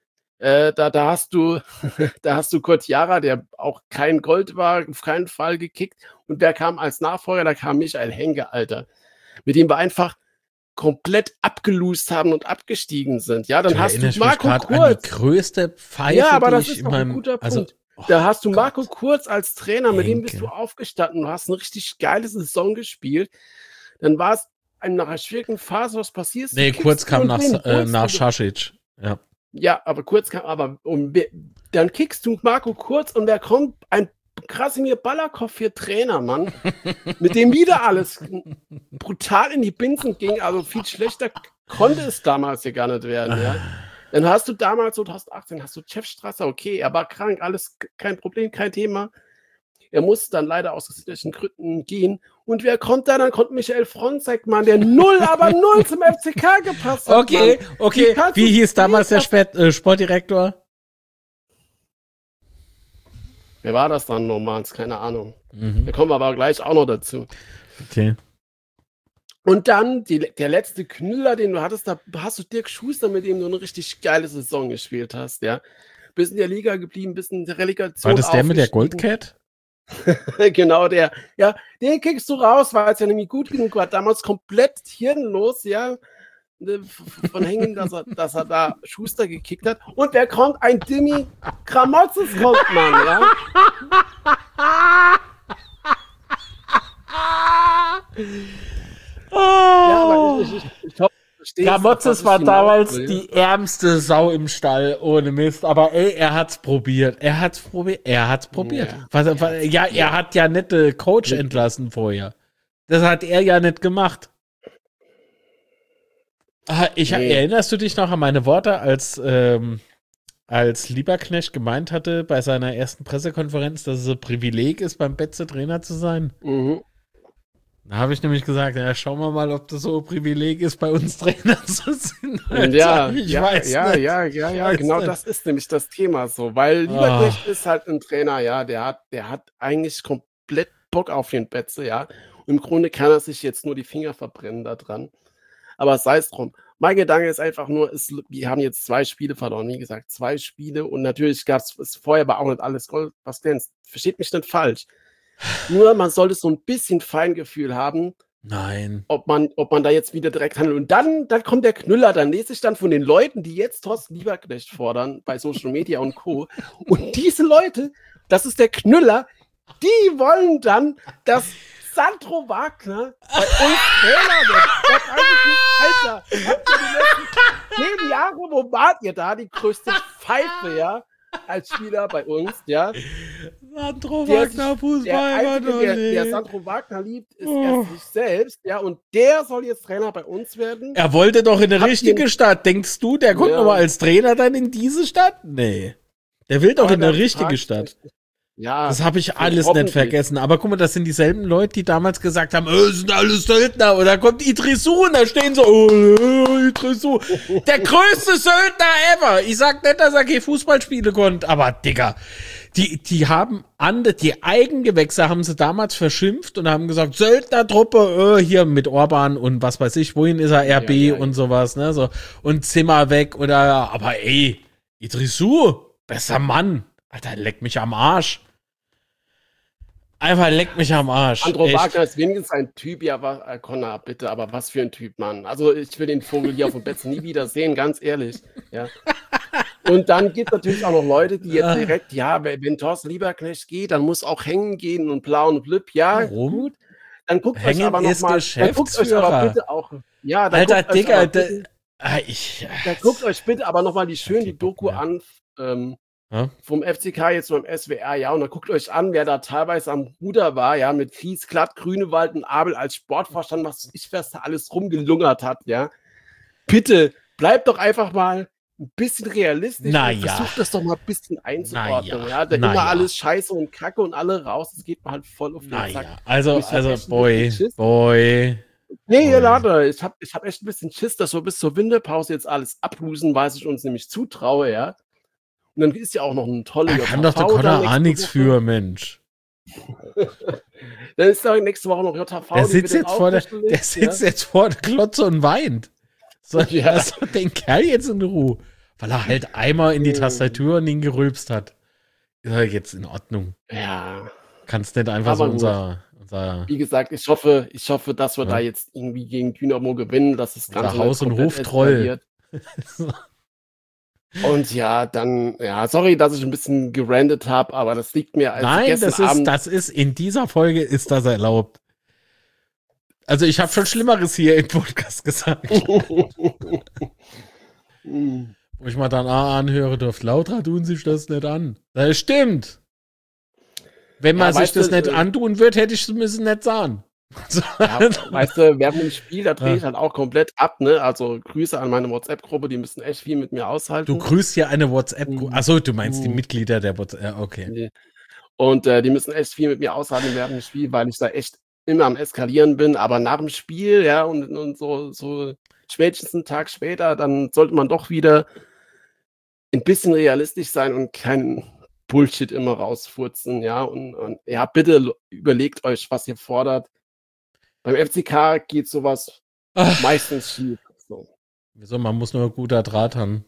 Äh, da, da hast du, da hast du Kurt Jara, der auch kein Gold war, auf keinen Fall gekickt. Und wer kam als Nachfolger? Da kam Michael Henke, Alter. Mit dem wir einfach komplett abgelust haben und abgestiegen sind. Ja, dann Du hast du erinnerst mich Marco grad an Kurz. die größte Pfeife, Ja, aber die das ich ist in doch ein meinem, guter also, Punkt. oh Da hast du Gott. Marco Kurz als Trainer, mit dem bist Henke. du aufgestanden. Du hast eine richtig geile Saison gespielt. Dann war es nach einer schwierigen Phase, was passiert? Nee, Du kurz kickst kam und nach, wen äh, holst nach du? Schasic. Ja. Ja, aber kurz kam, aber um, wer- dann kickst du Marco Kurz und wer kommt? Ein Krasimir Balakow für Trainer, Mann. Mit dem wieder alles brutal in die Binsen ging. Also viel schlechter konnte es damals ja gar nicht werden, ja. Dann hast du damals, zweitausendachtzehn, hast du Jeff Strasser, okay, er war krank, alles kein Problem, kein Thema. Er musste dann leider aus gesundheitlichen Gründen gehen. Und wer kommt da? Dann kommt Michael Fronzek, Mann, der null, aber null zum F C K gepasst hat. Okay, Mann. okay. Wie, Wie hieß damals der Spät, äh, Sportdirektor? Wer war das dann nochmal? Keine Ahnung. Mhm. Da kommen wir aber gleich auch noch dazu. Okay. Und dann die, der letzte Knüller, den du hattest, da hast du Dirk Schuster, mit dem du eine richtig geile Saison gespielt hast, ja. Bist in der Liga geblieben, bist in der Relegation. War das der mit der Goldcat? Genau, der. Ja, den kickst du raus, weil es ja nämlich gut genug war. Damals komplett hirnlos, ja. Von Hängen, dass er, dass er da Schuster gekickt hat. Und wer kommt? Ein Dimmi Kramotzes kommt, Mann, ja. Ja, aber ich, ich, ich, ich hoffe, Kramotzes war damals die ärmste Sau im Stall, ohne Mist. Aber ey, er hat's probiert. Er hat's probiert. Er hat's probiert. Ja, was, was, ja er hat ja nicht den Coach entlassen vorher. Das hat er ja nicht gemacht. Ich, nee. Erinnerst du dich noch an meine Worte, als, ähm, als Lieberknecht gemeint hatte bei seiner ersten Pressekonferenz, dass es ein Privileg ist, beim Betze Trainer zu sein? Mhm. Da habe ich nämlich gesagt, ja, schauen wir mal, ob das so ein Privileg ist, bei uns Trainer zu sein. Ja, ich ja, weiß ja, nicht. ja, ja, ja, ja, genau nicht. Das ist nämlich das Thema so, weil Lieberknecht oh. ist halt ein Trainer, ja, der hat, der hat eigentlich komplett Bock auf den Betze, ja. Und im Grunde kann er sich jetzt nur die Finger verbrennen da dran. Aber sei es drum. Mein Gedanke ist einfach nur, ist, wir haben jetzt zwei Spiele verloren, wie gesagt, zwei Spiele und natürlich gab es vorher war auch nicht alles Gold, was glänzt. Versteht mich nicht falsch. Nur man sollte so ein bisschen Feingefühl haben, Nein. Ob man, ob man da jetzt wieder direkt handelt. Und dann, dann kommt der Knüller, dann lese ich dann von den Leuten, die jetzt Thorsten Lieberknecht fordern bei Social Media und Co. Und diese Leute, das ist der Knüller, die wollen dann, dass Sandro Wagner bei uns Trainer wird. Das weiß ich nicht, Alter. Habt ihr die letzten zehn Jahre, wo wart ihr da? Die größte Pfeife, ja? Als Spieler bei uns, ja. Sandro Wagner, Fußball, der, Einzige, der, der Sandro Wagner liebt, ist oh. er sich selbst, ja, und der soll jetzt Trainer bei uns werden. Er wollte doch in eine Hab richtige den, Stadt. Denkst du, der kommt ja. aber als Trainer dann in diese Stadt? Nee. Der will doch aber in eine richtige Stadt. Ja. Das habe ich alles nicht vergessen. Aber guck mal, das sind dieselben Leute, die damals gesagt haben, oh, sind alles Söldner. Und da kommt Idrissou und da stehen so, oh, Idrissou. Der größte Söldner ever. Ich sag nicht, dass er keine Fußballspiele konnte, aber Digga, die, die haben andere, die Eigengewächse haben sie damals verschimpft und haben gesagt, Söldnertruppe, äh, hier mit Orban und was weiß ich, wohin ist er, R B ja, ja, und ja. sowas, ne, so. Und Zimmer weg oder, aber ey, Idrissou, besser Mann. Alter, leck mich am Arsch. Einfach leck mich am Arsch. Sandro Wagner ist wenigstens ein Typ, ja, aber, äh, Connor, bitte, aber was für ein Typ, Mann. Also ich will den Vogel hier auf dem Bett nie wieder sehen, ganz ehrlich. Ja. Und dann gibt es natürlich auch noch Leute, die jetzt direkt, ja, wenn Thorsten Lieberknecht geht, dann muss auch hängen gehen und blau und blüpp. Ja, Warum? Gut. Dann guckt hängen euch aber noch mal, dann guckt euch aber bitte auch, ja, dann Alter, guckt Digga, euch bitte, da, ich, dann guckt euch bitte aber noch mal die schön die Doku ja. an, ähm, ja? vom F C K jetzt beim S W R, ja, und dann guckt euch an, wer da teilweise am Ruder war, ja, mit Kies, Klatt, Grünewald und Abel als Sportvorstand, was ich was da alles rumgelungert hat, ja. Bitte, bleibt doch einfach mal ein bisschen realistisch naja. und versucht das doch mal ein bisschen einzuordnen, naja. ja. Da naja. immer alles Scheiße und Kacke und alle raus, das geht mir halt voll auf den naja. Sack. Also, also, boy, boy. Nee, boy. Leute, ich hab, ich hab echt ein bisschen Schiss, dass wir bis zur Winterpause jetzt alles ablosen, was ich uns nämlich zutraue, ja. Und dann ist ja auch noch eine tolle J T V. Da kann doch der Connor auch nichts für, Mensch. Dann ist da nächste Woche noch J T V. Der sitzt, jetzt vor, der, der sitzt ja? jetzt vor der Klotze und weint. So, ja. Lass doch den Kerl jetzt in Ruhe. Weil er halt einmal in die Tastatur und ihn gerülpst hat. Ist er jetzt in Ordnung. Ja. Kannst nicht einfach aber so unser, unser... Wie gesagt, ich hoffe, ich hoffe, dass wir ja. da jetzt irgendwie gegen Dynamo gewinnen, dass das Ganze Haus- und Hoftroll. Und ja, dann, ja, sorry, dass ich ein bisschen gerandet habe, aber das liegt mir als Nein, gestern das ist, Abend. das ist, in dieser Folge ist das erlaubt. Also ich habe schon Schlimmeres hier im Podcast gesagt. Wo ich mal dann A anhöre, dürft lauter tun sich das nicht an. Das stimmt. Wenn man ja, sich das du, nicht äh, antun wird, hätte ich es müssen nicht sagen. So. Ja, weißt du, während dem Spiel, da drehe Ja. ich halt auch komplett ab, ne? Also Grüße an meine WhatsApp-Gruppe, die müssen echt viel mit mir Du aushalten. grüßt ja eine WhatsApp-Gruppe. Mhm. Achso, du meinst die Mhm. Mitglieder der WhatsApp. Ja, okay. Nee. Und äh, die müssen echt viel mit mir aushalten während dem Spiel, weil ich da echt immer am Eskalieren bin. Aber nach dem Spiel, ja, und, und so, so spätestens einen Tag später, dann sollte man doch wieder ein bisschen realistisch sein und keinen Bullshit immer rausfurzen, ja. Und, und ja, bitte l- überlegt euch, was ihr fordert. Beim F C K geht sowas Ach, meistens schief. So. wieso? Man muss nur ein guter Draht haben.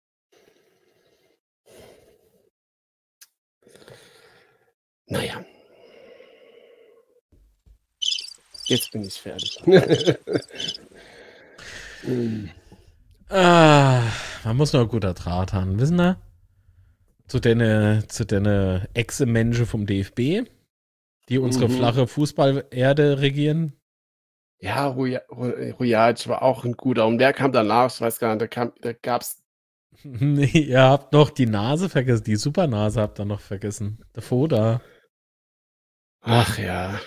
Naja. Jetzt bin ich fertig. Mm. Ah, man muss nur ein guter Draht haben. Wissen wir? Zu den, zu den Ex-Menschen vom D F B, die unsere Mhm. flache Fußballerde regieren. Ja, Ruja Ru Rujac war auch ein guter. Und wer kam danach? Ich weiß gar nicht, da kam da gab's Nee, ihr habt noch die Nase vergessen, die Supernase habt ihr noch vergessen. Der Foda. ach ja.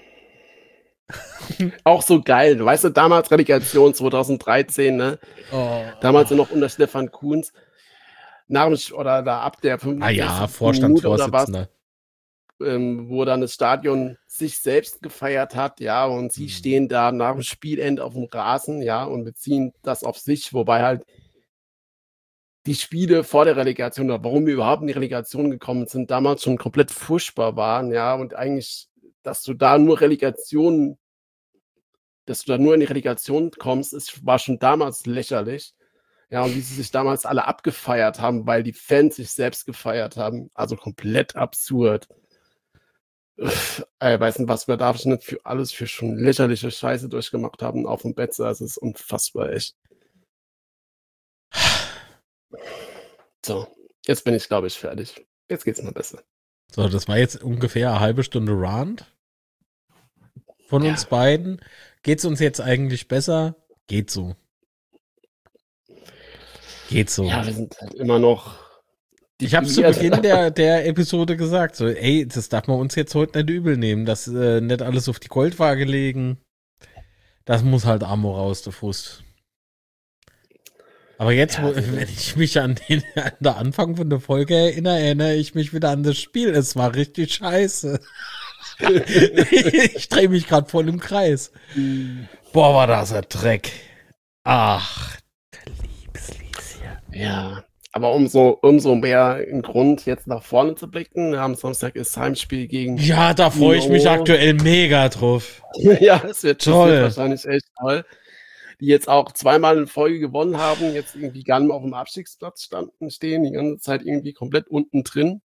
Auch so geil. Weißt du, damals Relegation zweitausenddreizehn, ne? Oh. Damals noch unter Stefan Kuhns. Nach dem Sch oder da ab der Ah ja, fünfundsechzigsten Minute oder was, Vorstandsvorsitzender. ähm, wo dann das Stadion sich selbst gefeiert hat, ja, und sie Hm. stehen da nach dem Spielende auf dem Rasen, ja, und beziehen das auf sich, wobei halt die Spiele vor der Relegation oder warum wir überhaupt in die Relegation gekommen sind, damals schon komplett furchtbar waren, ja, und eigentlich, dass du da nur Relegation dass du da nur in die Relegation kommst, ist war schon damals lächerlich. Ja, und wie sie sich damals alle abgefeiert haben, weil die Fans sich selbst gefeiert haben. Also komplett absurd. Uff, ey, weiß nicht, was wir da schon für alles für schon lächerliche Scheiße durchgemacht haben auf dem Betze. Das ist unfassbar, echt. So, jetzt bin ich, glaube ich, fertig. Jetzt geht's mal besser. So, das war jetzt ungefähr eine halbe Stunde Rant von Ja. uns beiden. Geht's uns jetzt eigentlich besser? Geht so. Geht so. Ja, wir sind halt immer noch Ich habe zu deprimiert. Beginn der, der Episode gesagt, so, ey, das darf man uns jetzt heute nicht übel nehmen, das äh, nicht alles auf die Goldwaage legen. Das muss halt Amor raus, der Fuß. Aber jetzt, Ja, wo, also- wenn ich mich an den, an den Anfang von der Folge erinnere, erinnere ich mich wieder an das Spiel. Es war richtig scheiße. Ich drehe mich gerade voll im Kreis. Boah, war das ein Dreck. Ach, der Liebeslies hier. Ja, aber umso, umso mehr ein Grund, jetzt nach vorne zu blicken. Am Samstag ist Heimspiel gegen. Ja, da freue ich mich No. aktuell mega drauf. Ja, es wird, das Toll. wird wahrscheinlich echt toll. Die jetzt auch zweimal in Folge gewonnen haben, jetzt irgendwie gar nicht mehr auf dem Abstiegsplatz standen, stehen, die ganze Zeit irgendwie komplett unten drin.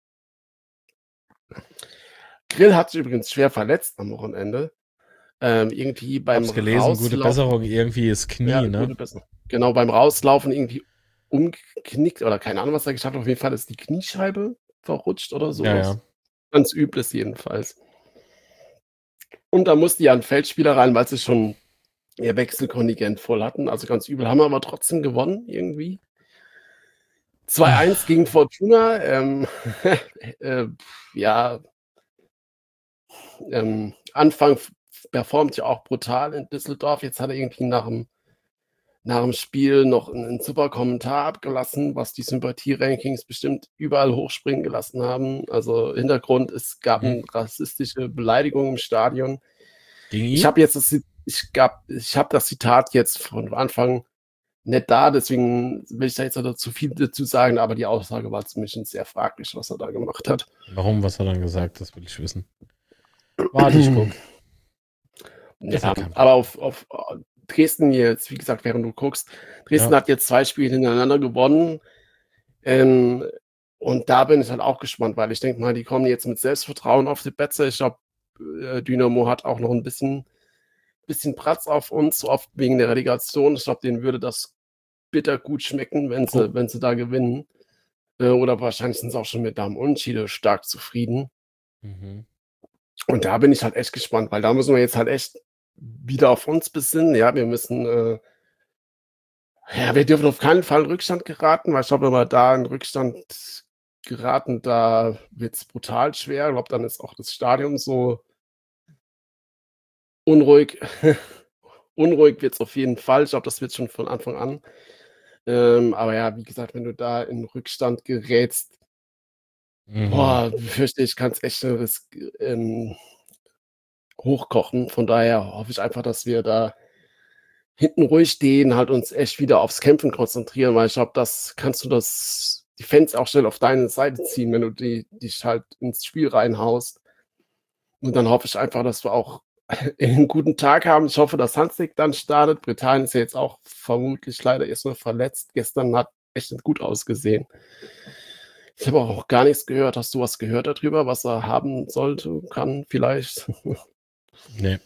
Grill hat sich übrigens schwer verletzt am Wochenende. Ähm, irgendwie beim Hab's gelesen, gute Rauslaufen- Besserung, irgendwie ist Knie, Ja, ne? gute Besserung. Genau, beim Rauslaufen irgendwie umgeknickt oder keine Ahnung, was er geschafft hat. Auf jeden Fall ist die Kniescheibe verrutscht oder so. Ja, ja. Ganz übles jedenfalls. Und da musste ja ein Feldspieler rein, weil sie schon ihr Wechselkontingent voll hatten. Also ganz übel. Haben wir aber trotzdem gewonnen irgendwie. zwei eins gegen Fortuna. Ähm, äh, ja, ähm, Anfang f- performt ja auch brutal in Düsseldorf. Jetzt hat er irgendwie nach dem, nach dem Spiel noch einen, einen super Kommentar abgelassen, was die Sympathie-Rankings bestimmt überall hochspringen gelassen haben. Also Hintergrund, es gab Mhm. eine rassistische Beleidigung im Stadion. Gegen ihn? Ich habe jetzt das, ich gab, ich habe das Zitat jetzt von Anfang nicht da, deswegen will ich da jetzt nicht zu viel dazu sagen, aber die Aussage war zumindest sehr fraglich, was er da gemacht hat. Warum, was hat er dann gesagt? Das will ich wissen. Warte, ich guck. Ist Ja, ja kein aber auf, auf äh, Dresden jetzt, wie gesagt, während du guckst, Dresden Ja. hat jetzt zwei Spiele hintereinander gewonnen. Ähm, und da bin ich halt auch gespannt, weil ich denke mal, die kommen jetzt mit Selbstvertrauen auf die Betze. Ich glaube, äh, Dynamo hat auch noch ein bisschen, bisschen Pratz auf uns, so oft wegen der Relegation. Ich glaube, denen würde das bitter gut schmecken, wenn sie, Oh. wenn sie da gewinnen. Äh, oder wahrscheinlich sind sie auch schon mit Damen Unentschieden stark zufrieden. Mhm. Und da bin ich halt echt gespannt, weil da müssen wir jetzt halt echt wieder auf uns besinnen. Ja, wir müssen, äh, ja, wir dürfen auf keinen Fall in Rückstand geraten, weil ich glaube, wenn wir da in Rückstand geraten, da wird es brutal schwer. Ich glaube, dann ist auch das Stadion so unruhig. Unruhig wird's auf jeden Fall. Ich glaube, das wird schon von Anfang an. Ähm, aber ja, wie gesagt, wenn du da in Rückstand gerätst, Mhm. boah, befürchte ich, kann's echt schnell risk ähm, hochkochen. Von daher hoffe ich einfach, dass wir da hinten ruhig stehen, halt uns echt wieder aufs Kämpfen konzentrieren, weil ich glaube, das kannst du das die Fans auch schnell auf deine Seite ziehen, wenn du die dich halt ins Spiel reinhaust. Und dann hoffe ich einfach, dass wir auch einen guten Tag haben. Ich hoffe, dass Handzlik dann startet. Britannien ist ja jetzt auch vermutlich leider erst nur verletzt. Gestern hat echt nicht gut ausgesehen. Ich habe auch gar nichts gehört. Hast du was gehört darüber, was er haben sollte, kann vielleicht? Ne.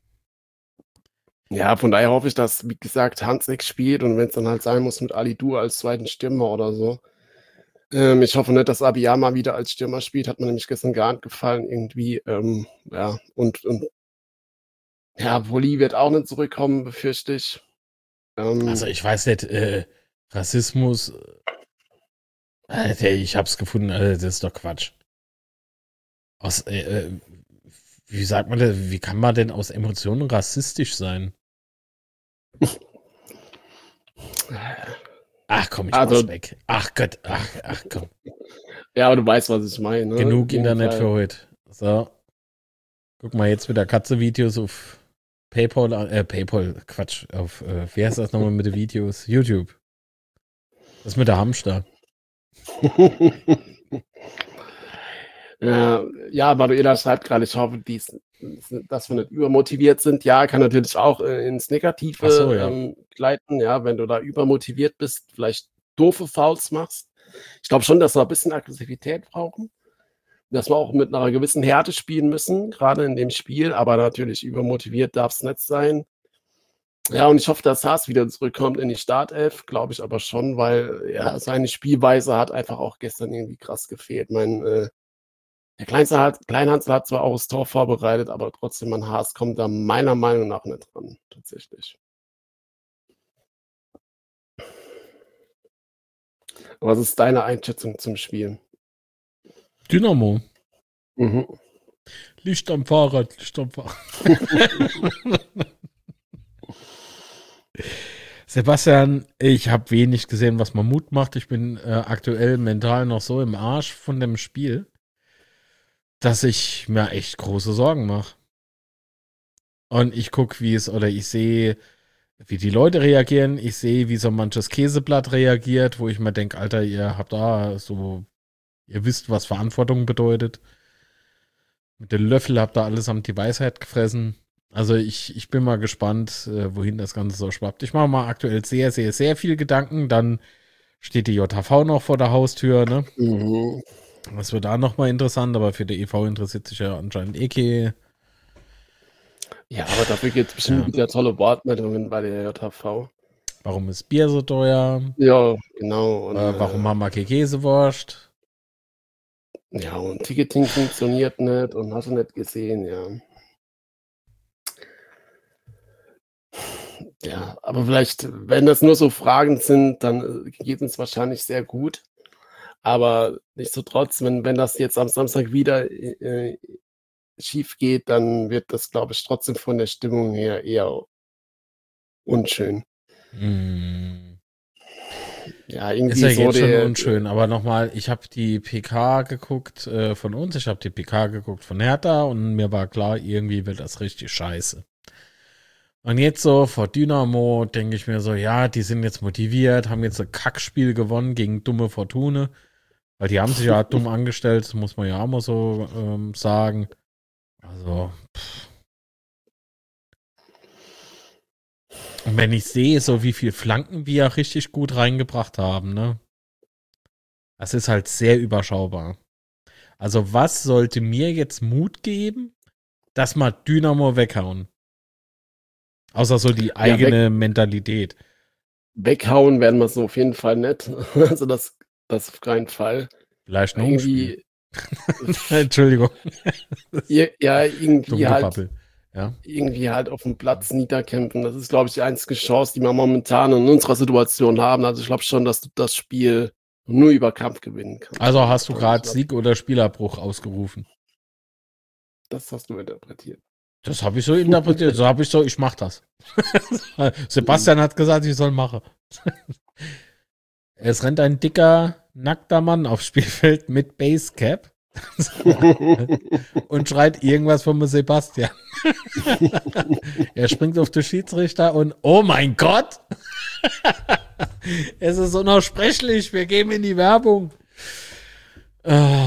Ja, von daher hoffe ich, dass, wie gesagt, Handzlik spielt und wenn's dann halt sein muss mit Ali Dur als zweiten Stürmer oder so. Ähm, ich hoffe nicht, dass Abiyama wieder als Stürmer spielt, hat mir nämlich gestern gar nicht gefallen irgendwie, ähm, ja, und und ja, Boly wird auch nicht zurückkommen, befürchte ich. Also, Ähm, ich weiß nicht, äh, Rassismus, Alter, ich habe es gefunden, Alter, das ist doch Quatsch. Aus, äh, äh, wie sagt man denn, wie kann man denn aus Emotionen rassistisch sein? Ach komm, ich also mach's weg. Ach Gott, ach, ach komm. ja, aber du weißt, was ich meine, ne? Genug Auf jeden Internet Fall. für heute. So. Guck mal jetzt mit der Katze Videos auf PayPal, an- äh, PayPal, Quatsch, auf, äh, wie heißt das nochmal mit den Videos? YouTube. Das mit der Hamster. Ja, ja, Manuela schreibt gerade, ich hoffe, dies dass wir nicht übermotiviert sind. Ja, kann natürlich auch, äh, ins Ach so, Negative, ja. ähm, gleiten, ja, wenn du da übermotiviert bist, vielleicht doofe Fouls machst. Ich glaube schon, dass wir ein bisschen Aggressivität brauchen, dass wir auch mit 'ner gewissen Härte spielen müssen, grade in dem Spiel, aber natürlich übermotiviert darf's nicht sein. Ja, und ich hoffe, dass Haas wieder zurückkommt in die Startelf, glaube ich aber schon, weil, ja, seine Spielweise hat einfach auch gestern irgendwie krass gefehlt. Mein, äh der Kleinste hat Kleinhansel hat zwar auch das Tor vorbereitet, aber trotzdem an Haas kommt da meiner Meinung nach nicht dran, tatsächlich. Was ist deine Einschätzung zum Spiel? Dynamo. Mhm. Licht am Fahrrad, Licht am Fahrrad. Sebastian, ich habe wenig gesehen, was mir Mut macht. Ich bin äh, aktuell mental noch so im Arsch von dem Spiel, dass ich mir echt große Sorgen mache. Und ich gucke, wie es, oder ich sehe, wie die Leute reagieren. Ich sehe, wie so manches Käseblatt reagiert, wo ich mir denke, Alter, ihr habt da so, ihr wisst, was Verantwortung bedeutet. Mit dem Löffel habt ihr allesamt die Weisheit gefressen. Also ich, ich bin mal gespannt, äh, wohin das Ganze so schwappt. Ich mache mal aktuell sehr, sehr, sehr viel Gedanken. Dann steht die J H V noch vor der Haustür, ne? Mhm. Das wird da nochmal interessant, aber für die E V interessiert sich ja anscheinend eh kein. Ja, aber dafür gibt's bestimmt Ja. wieder tolle Wortmeldungen bei der J H V. Warum ist Bier so teuer? Ja, genau. Und, Äh, warum äh, haben wir keine Käsewurst? ja, und Ticketing funktioniert nicht und hast du nicht gesehen, ja. Ja, aber vielleicht, wenn das nur so Fragen sind, dann, äh, geht uns wahrscheinlich sehr gut. Aber nichtsdestotrotz, wenn wenn das jetzt am Samstag wieder, äh, schief geht, dann wird das, glaube ich, trotzdem von der Stimmung her eher unschön. Hm. Ja, Ist irgendwie ja so jetzt schon der unschön, aber nochmal, ich habe die P K geguckt äh, von uns, ich habe die P K geguckt von Hertha und mir war klar, irgendwie wird das richtig scheiße. Und jetzt so vor Dynamo denke ich mir so, ja, die sind jetzt motiviert, haben jetzt ein Kackspiel gewonnen gegen dumme Fortune, weil die haben sich ja dumm angestellt, das muss man ja auch mal so ähm, sagen. Also, pff. Und wenn ich sehe, so wie viel Flanken wir richtig gut reingebracht haben, ne? Das ist halt sehr überschaubar. Also, was sollte mir jetzt Mut geben, dass mal Dynamo weghauen? Außer so die ja, weg eigene Mentalität. weghauen werden wir's auf jeden Fall nicht. Also, das das auf keinen Fall. Vielleicht ein Umspiel. Irgendwie Entschuldigung. ja, ja, Dumm irgendwie halt gebabbel. Ja. irgendwie halt aufm Platz niederkämpfen. Das ist, glaube ich, die einzige Chance, die wir momentan in unserer Situation haben. Also, ich glaube schon, dass du das Spiel nur über Kampf gewinnen kannst. Also hast du Also, ich gerade glaube Sieg oder Spielabbruch ausgerufen? das hast du interpretiert. Das habe ich so interpretiert. So habe ich so, ich mach das. Sebastian hat gesagt, ich soll machen. Es rennt ein dicker, nackter Mann aufs Spielfeld mit Basecap und schreit irgendwas vom Sebastian. Er springt auf den Schiedsrichter und oh mein Gott! Es ist unaussprechlich, wir gehen in die Werbung. Oh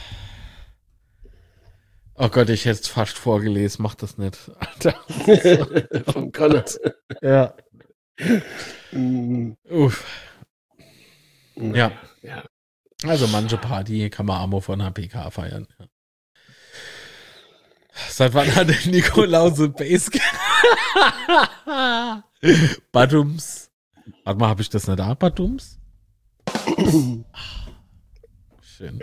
Gott, ich hätte es fast vorgelesen, mach das nicht. Alter. Vom Connor. Ja. Mm. Uff. Ja. Ja. Also manche Party kann man Amo von einer P K feiern. Ja. Seit wann hat der Nikolaus ein Basecap? Badums. Warte mal, habe ich das nicht da? Badums? Schön.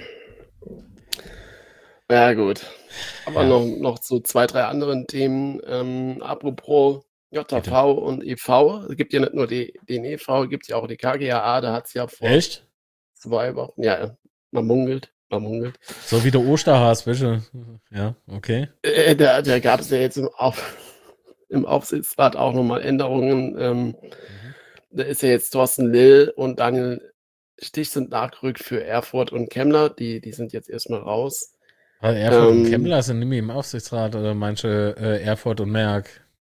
Ja, gut. Aber Ja. noch, noch so zwei, drei anderen Themen. Ähm, apropos J V und E V. Es gibt ja nicht nur die, den E V, es gibt ja auch die K G A A. Da hat es ja vor Echt? zwei Wochen. Ja, man munkelt. Man munkelt. So wie der Osterhas, welche? Ja, okay. Äh, da da gab es ja jetzt im, Auf, im Aufsichtsrat auch nochmal Änderungen. Ähm, Mhm. Da ist ja jetzt Thorsten Lill und Daniel Stich sind nachgerückt für Erfurt und Kemmler. Die, die sind jetzt erstmal raus. Also Erfurt Ähm, und Kemmler sind nämlich im Aufsichtsrat oder manche äh, Erfurt und Merck.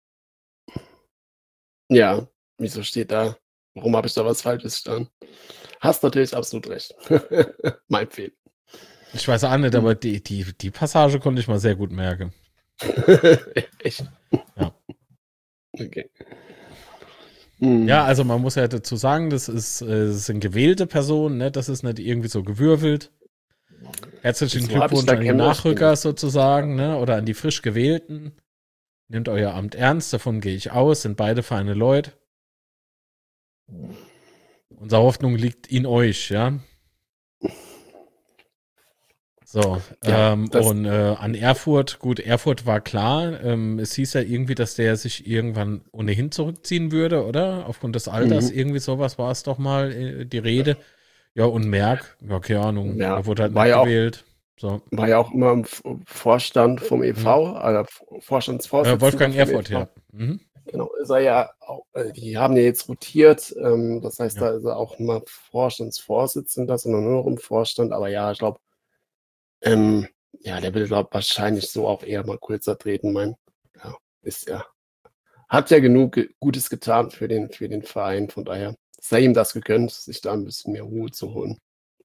Ja, wieso steht da? Warum habe ich da was Falsches stehen? Hast natürlich absolut recht. Mein Fehler. Ich weiß auch nicht, Hm. aber die, die, die Passage konnte ich mal sehr gut merken. Echt? Ja. Okay. Hm. Ja, also man muss ja dazu sagen, das ist, äh, das sind gewählte Personen, ne? Das ist nicht irgendwie so gewürfelt. Herzlichen Wieso hab ich Glückwunsch da an die Kemmler Nachrücker sozusagen, ne? Oder an die frisch gewählten. Nehmt euer Amt ernst, davon gehe ich aus, sind beide feine Leute. Unsere Hoffnung liegt in euch, ja. So, Ja, ähm, das- und äh, an Erfurt, gut, Erfurt war klar. Ähm, es hieß ja irgendwie, dass der sich irgendwann ohnehin zurückziehen würde, oder? Aufgrund des Alters, Mhm. irgendwie sowas war es doch mal äh, die Rede. Ja, und Merck, ja, keine Ahnung, Ja, der wurde halt war nicht ja auch- gewählt. So. War ja auch immer im V- Vorstand vom E V, also Vorstandsvorsitzender. Äh, Wolfgang vom Erfurt, E V. ja. Mhm. Genau, ist er ja auch, äh, die haben ja jetzt rotiert, ähm, das heißt, Ja. da ist er auch mal Vorstandsvorsitzender, sondern nur noch im Vorstand, aber ja, ich glaube, ähm, ja, der will, glaube wahrscheinlich so auch eher mal kürzer treten, mein, ja, ist ja, hat ja genug ge Gutes getan für den, für den Verein, von daher sei ihm das gegönnt, sich da ein bisschen mehr Ruhe zu holen.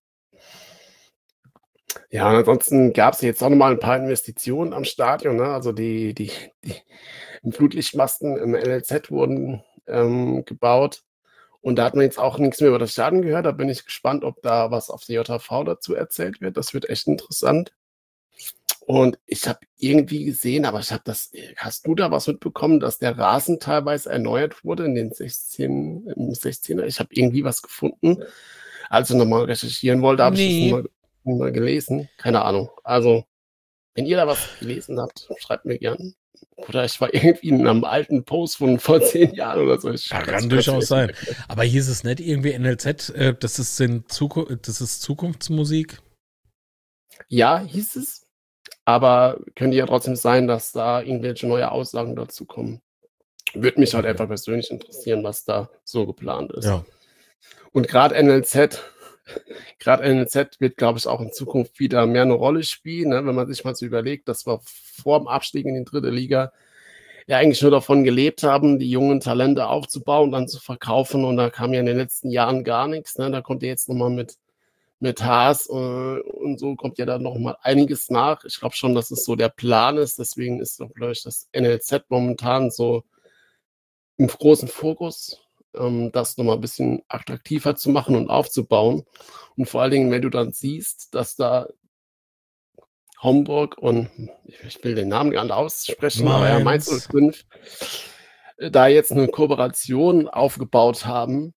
Ja, und ansonsten gab es jetzt auch noch mal ein paar Investitionen am Stadion, ne? Also die, die, die Flutlichtmasten im L L Z wurden ähm, gebaut. Und da hat man jetzt auch nichts mehr über das Stadion gehört. Da bin ich gespannt, ob da was auf der J V dazu erzählt wird. Das wird echt interessant. Und ich habe irgendwie gesehen, aber ich habe das, hast du da was mitbekommen, dass der Rasen teilweise erneuert wurde in den sechzehn, im sechzehner? Ich habe irgendwie was gefunden, als ich nochmal recherchieren wollte, habe ich Nee. das mal, mal gelesen. Keine Ahnung. Also, wenn ihr da was gelesen habt, schreibt mir gern. Oder ich war irgendwie in einem alten Post von vor zehn Jahren oder so. Ich Ja, kann's- kann kann's durchaus vielleicht sein. Aber hieß es nicht irgendwie N L Z, äh, das, ist in Zuku das ist Zukunftsmusik? Ja, hieß es. Aber könnte ja trotzdem sein, dass da irgendwelche neue Aussagen dazu kommen. Würde mich halt Okay. einfach persönlich interessieren, was da so geplant ist. Ja. Und gerade N L Z, gerade N L Z wird, glaube ich, auch in Zukunft wieder mehr eine Rolle spielen, ne? Wenn man sich mal so überlegt, dass wir vor dem Abstieg in die dritte Liga ja eigentlich nur davon gelebt haben, die jungen Talente aufzubauen und dann zu verkaufen. Und da kam ja in den letzten Jahren gar nichts. Ne? Da kommt ja jetzt nochmal mit, mit Haas äh, und so kommt ja dann nochmal einiges nach. Ich glaube schon, dass es so der Plan ist. Deswegen ist doch, glaube ich, das N L Z momentan so im großen Fokus, ähm, das nochmal ein bisschen attraktiver zu machen und aufzubauen. Und vor allen Dingen, wenn du dann siehst, dass da Homburg und ich will den Namen gar nicht aussprechen, aber ja, Mainz Mainz. null fünf äh, da jetzt eine Kooperation aufgebaut haben.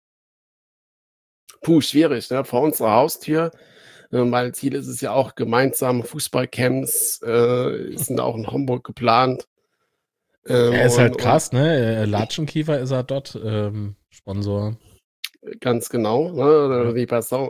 Puh, schwierig, ne? Vor unserer Haustür, äh, weil Ziel ist es ja auch, gemeinsame Fußballcamps äh, sind auch in Homburg geplant. Ähm, Er ist und- halt krass, ne? Äh, Latschenkiefer ist er dort ähm, Sponsor. und Ganz genau. Ne? Die Person,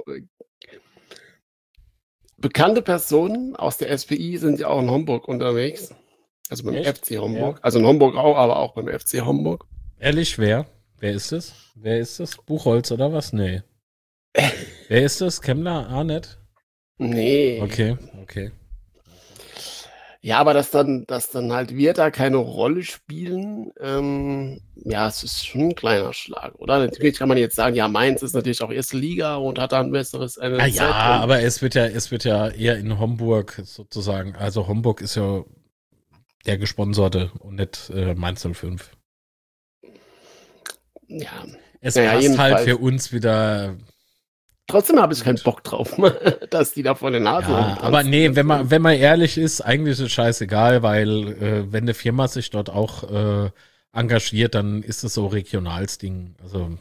bekannte Personen aus der S P I sind ja auch in Homburg unterwegs. Also beim Echt? F C Homburg. Ja. Also in Homburg auch, aber auch beim F C Homburg. Ehrlich, wer? Wer ist es? Wer ist es? Buchholz oder was? Nee. Wer ist das? Kemmler? Ah, nicht? Nee. Okay, okay. Ja, aber dass dann, dass dann halt wir da keine Rolle spielen, ähm, ja, es ist schon ein kleiner Schlag, oder? Natürlich kann man jetzt sagen, ja, Mainz ist natürlich auch erste Liga und hat da ein besseres N L Z. Ah, ja, aber es wird ja, es wird ja eher in Homburg sozusagen. Also Homburg ist ja der Gesponserte und nicht äh, Mainz null fünf. Ja. Es naja, passt jedenfalls. halt für uns wieder. Trotzdem habe ich keinen Bock drauf, dass die da vor der Nase Ja, aber nee, wenn man, wenn man ehrlich ist, eigentlich ist es scheißegal, weil äh, wenn eine Firma sich dort auch äh, engagiert, dann ist es so Regionalsding. Also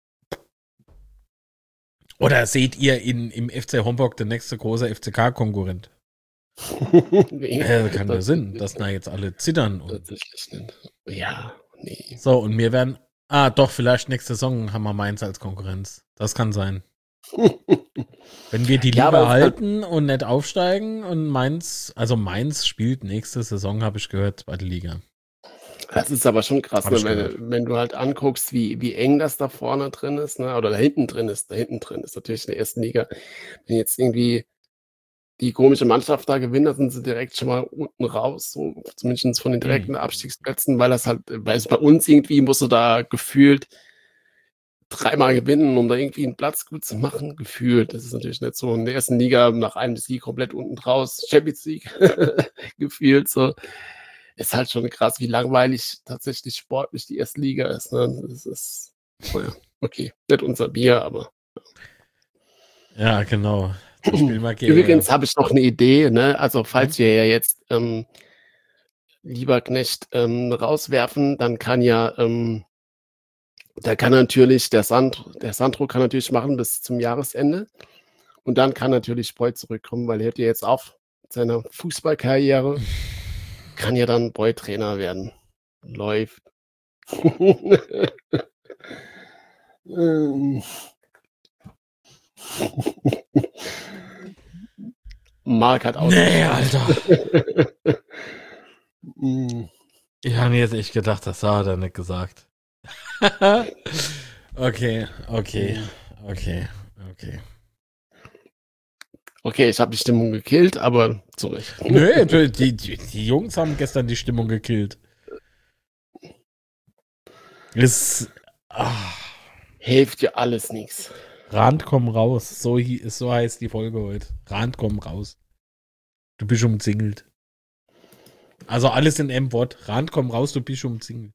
oder seht ihr in, im F C Homburg der nächste große F C K-Konkurrent? nee, äh, kann ja Sinn, dass da jetzt alle zittern. Und tatsächlich nicht. Ja, nee. So, und wir werden, ah doch, vielleicht nächste Saison haben wir Mainz als Konkurrenz. Das kann sein. Wenn wir die Ja, Liga aber es halten und nicht aufsteigen und Mainz, also Mainz spielt nächste Saison, habe ich gehört, zweite Liga. Das ist aber schon krass, Hab ne? ich gehört. wenn, wenn du halt anguckst, wie, wie eng das da vorne drin ist, ne? Oder da hinten drin ist. Da hinten drin ist natürlich in der ersten Liga. Wenn jetzt irgendwie die komische Mannschaft da gewinnt, dann sind sie direkt schon mal unten raus, so zumindest von den direkten Mhm. Abstiegsplätzen, weil das halt, weil es bei uns irgendwie musst du da gefühlt dreimal gewinnen, um da irgendwie einen Platz gut zu machen, gefühlt. Das ist natürlich nicht so in der ersten Liga nach einem Sieg komplett unten draus, Champions League gefühlt so. Ist halt schon krass, wie langweilig tatsächlich sportlich die erste Liga ist. Ne? Das ist, naja, okay, nicht unser Bier, aber. Ja, genau. Das Spiel mal gegen- Übrigens habe ich noch eine Idee, ne? Also falls wir ja jetzt ähm, Lieberknecht ähm, rauswerfen, dann kann ja, ähm, da kann natürlich der Sandro, der Sandro kann natürlich machen bis zum Jahresende. Und dann kann natürlich Boy zurückkommen, weil er hört ja jetzt auf mit seiner Fußballkarriere. Kann ja dann Boy-Trainer werden. Läuft. Ähm. Marc hat aus. Nee, Alter. Mm. Ich habe mir jetzt echt gedacht, das hat er nicht gesagt. okay, okay, okay, okay. Okay, ich habe die Stimmung gekillt, aber zu Recht. Nö, die, die, die Jungs haben gestern die Stimmung gekillt. Ist. Ah, Hilft dir alles nichts. Rand komm raus. So, hi- so heißt die Folge heute. Rand komm raus. Du bist umzingelt. Also alles in einem Wort. Rand komm raus, du bist umzingelt.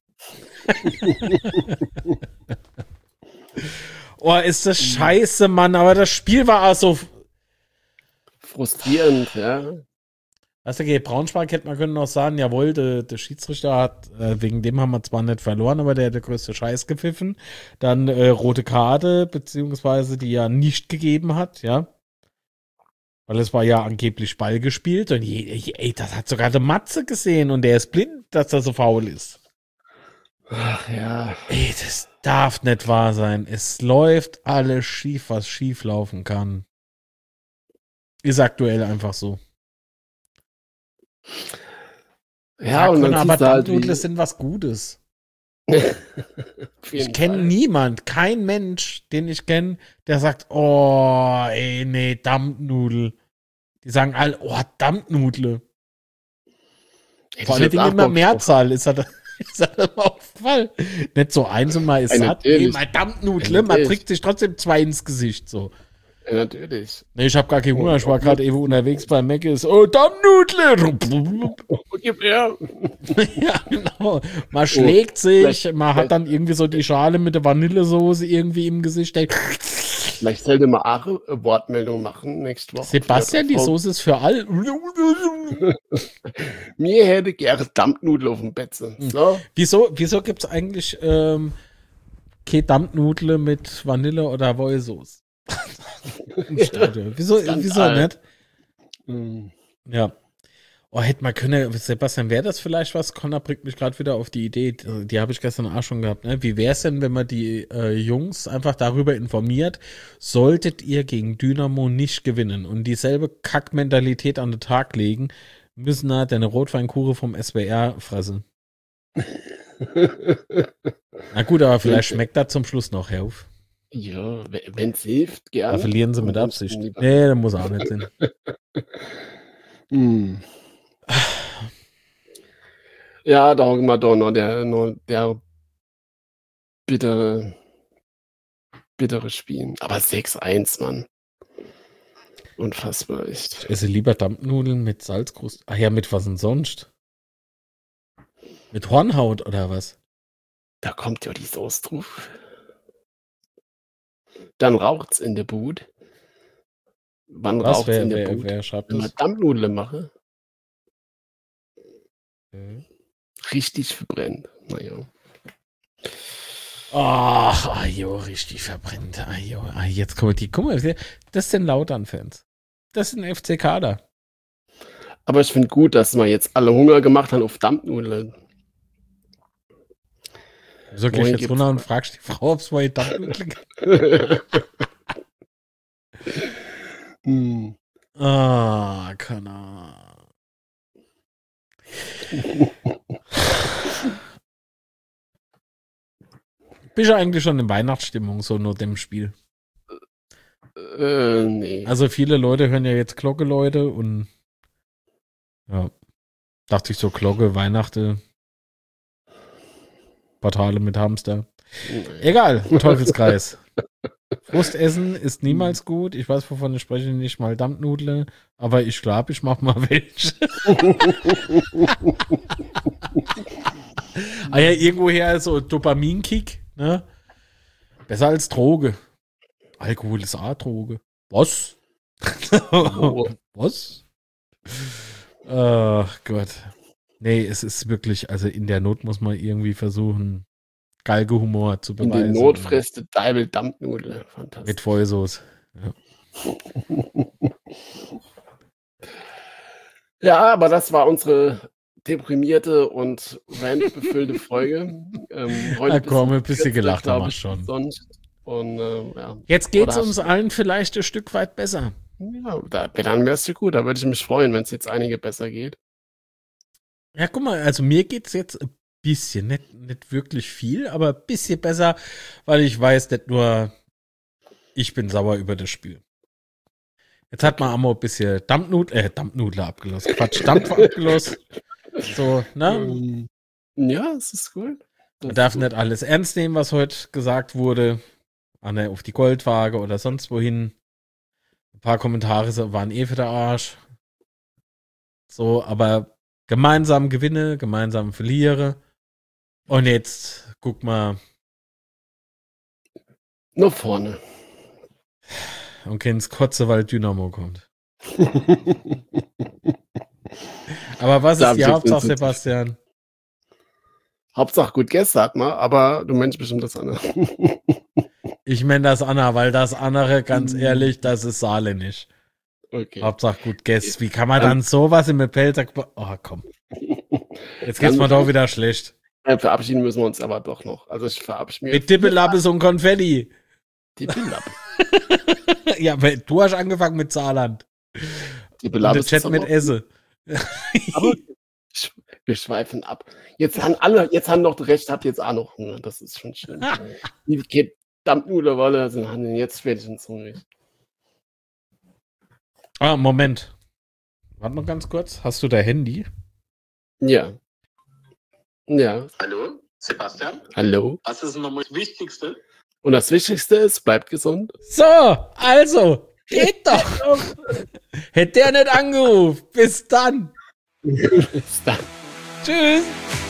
Oh, ist das scheiße, Mann. Aber das Spiel war auch so. Frustrierend, ja. Weißt du, gegen Braunschweig hätte man können noch sagen, jawohl, der, der Schiedsrichter hat, äh, wegen dem haben wir zwar nicht verloren, aber der hat der größte Scheiß gepfiffen. Dann äh, rote Karte, beziehungsweise die ja nicht gegeben hat, ja. Weil es war ja angeblich Ball gespielt und je, je, ey, das hat sogar der Matze gesehen und der ist blind, dass er so faul ist. Ach ja. Ey, das darf nicht wahr sein. Es läuft alles schief, was schief laufen kann. Ist aktuell einfach so. Ja, und dann aber siehst du halt, Dampfnudel wie, sind was Gutes. auf jeden Ich kenne Fall. niemand, kein Mensch, den ich kenne, der sagt, oh, ey, nee, Dampfnudel. Die sagen alle, oh, Dampfnudle. Hätte Vor ich allen jetzt Dingen auch immer Bock Mehrzahl, ist das, ist das immer aufgefallen. Nicht so eins und mal ist Ja, satt, nee, natürlich. mal Dampfnudle, Ja, man natürlich. trägt sich trotzdem zwei ins Gesicht, so. drauf. Ja, natürlich. Nee, ich hab gar keinen Oh, Hunger, ich war oh, gerade eben unterwegs bei Mc's. Oh, Dampfnudle! Oh, gib her. Ja, genau. Man schlägt sich, vielleicht- man hat dann irgendwie so die Schale mit der Vanillesoße irgendwie im Gesicht. Vielleicht sollte mal auch eine Wortmeldung machen nächste Woche. Sebastian, die Frau- Soße ist für all. Mir hätte gerne Dampfnudel auf dem Bett. So. So. Wieso, wieso gibt es eigentlich ähm, keine Dampfnudel mit Vanille oder Wollsoße? Im Stadion. Wieso, Skandal. wieso nicht? Mm. Ja. Oh, hätte man können, Sebastian, wäre das vielleicht was? Connor bringt mich gerade wieder auf die Idee, die, die habe ich gestern auch schon gehabt. Ne? Wie wäre es denn, wenn man die äh, Jungs einfach darüber informiert, solltet ihr gegen Dynamo nicht gewinnen und dieselbe Kackmentalität an den Tag legen, müssen halt deine Rotweinkure vom S W R fressen. Na gut, aber vielleicht schmeckt das zum Schluss noch, Herr Hof. Ja, wenn es hilft, gerne. Da verlieren sie mit Absicht. Nee, das muss auch nicht sein. hm. Ja, da haben wir doch noch der, noch der bittere, bittere Spiel. Aber sechs eins, Mann. Unfassbar, echt. Ich esse lieber Dampfnudeln mit Salzkruste. Ach ja, mit was denn sonst? Mit Hornhaut oder was? Da kommt ja die Sauce drauf. Dann raucht's in der Bude. Wann Was? raucht's Wer, in der wer, Bude? wer schreibt Wenn man das? Dampfnudeln mache, Okay. richtig verbrennt. Naja. Ach, ah, jo, richtig verbrennt. Ah, jo, ah, jetzt kommt die. Guck mal, das sind Lautern-Fans. Das sind F C Kader. Aber ich finde gut, dass wir jetzt alle Hunger gemacht haben auf Dampfnudeln. Wieso gehst du jetzt runter und fragst die Frau, ob es mal Dampfnudeln gibt? hm. Ah, keine Ahnung. Bist du eigentlich schon in Weihnachtsstimmung, so nur dem Spiel? Äh, nee. Also viele Leute hören ja jetzt Glocke, Leute, und ja, dachte ich so, Glocke, Weihnachten, Portale mit Hamster. Nee. Egal, Teufelskreis. Frustessen ist niemals gut. Ich weiß, wovon ich spreche, nicht mal Dampfnudeln, aber ich glaube, ich mache mal welche. Ah ja, irgendwoher so Dopaminkick, ne? Besser als Droge. Alkohol ist auch Droge. Was? Oh. Was? Ach Gott. Nee, es ist wirklich, also in der Not muss man irgendwie versuchen, Galgenhumor zu In beweisen. die Not frisst der Deibel Dampfnudel. Fantastisch. Mit Feuersoße. Ja. Ja, aber das war unsere deprimierte und randbefüllte Folge. Ähm, Da komm, ein bisschen kürzer, gelacht glaub haben wir ich, schon. Sonst. Und, äh, ja. Jetzt geht es Oder uns hast- allen vielleicht ein Stück weit besser. Ja, da, dann wärst du gut. Da würde ich mich freuen, wenn es jetzt einige besser geht. Ja, guck mal, also mir geht's jetzt ein bisschen, nicht, nicht wirklich viel, aber ein bisschen besser, weil ich weiß, nicht nur ich bin sauer über das Spiel. Jetzt hat man einmal ein bisschen Dampfnudel, äh, Dampfnudel abgelost. Quatsch, Dampf abgelost. So, ne? Ähm, ja, es ist gut. Das Man darf ist gut. nicht alles ernst nehmen, was heute gesagt wurde. An der, auf die Goldwaage oder sonst wohin. Ein paar Kommentare so, waren eh für der Arsch. So, aber gemeinsam gewinne, gemeinsam verliere. Und jetzt, guck mal, Nur vorne. und kennst Kotze, weil Dynamo kommt. Aber was Da ist hab die ich jetzt Hauptsache, nicht so- Sebastian? Hauptsache gut Guess, sagt man, aber du meinst bestimmt das andere. Ich meine das Anna, weil das andere, ganz Mm. ehrlich, das ist saarländisch. Okay. Hauptsache gut Guess. Wie kann man dann sowas im Appelltag... Oh, komm. Jetzt geht's Dann- mal doch wieder schlecht. Äh, verabschieden müssen wir uns aber doch noch. Also ich verabschiede mich. Mit Dippelappes und Konfetti. Die Billab. Ja, weil du hast angefangen mit Saarland. Die Und Billab der ist Chat aber- mit Esse. Aber sch- wir schweifen ab. Jetzt haben alle, jetzt haben noch recht, habt jetzt auch noch Hunger. Das ist schon schön. Die geht Dampfnudelwolle, sind haben den jetzt spätestens hungrig. Ah, Moment. Warte noch ganz kurz. Hast du dein Handy? Ja. Ja. Hallo, Sebastian? Hallo. Was ist nochmal das Wichtigste? Und das Wichtigste ist, bleibt gesund. So, also, geht doch. Hätte der nicht angerufen. Bis dann. Bis dann. Tschüss.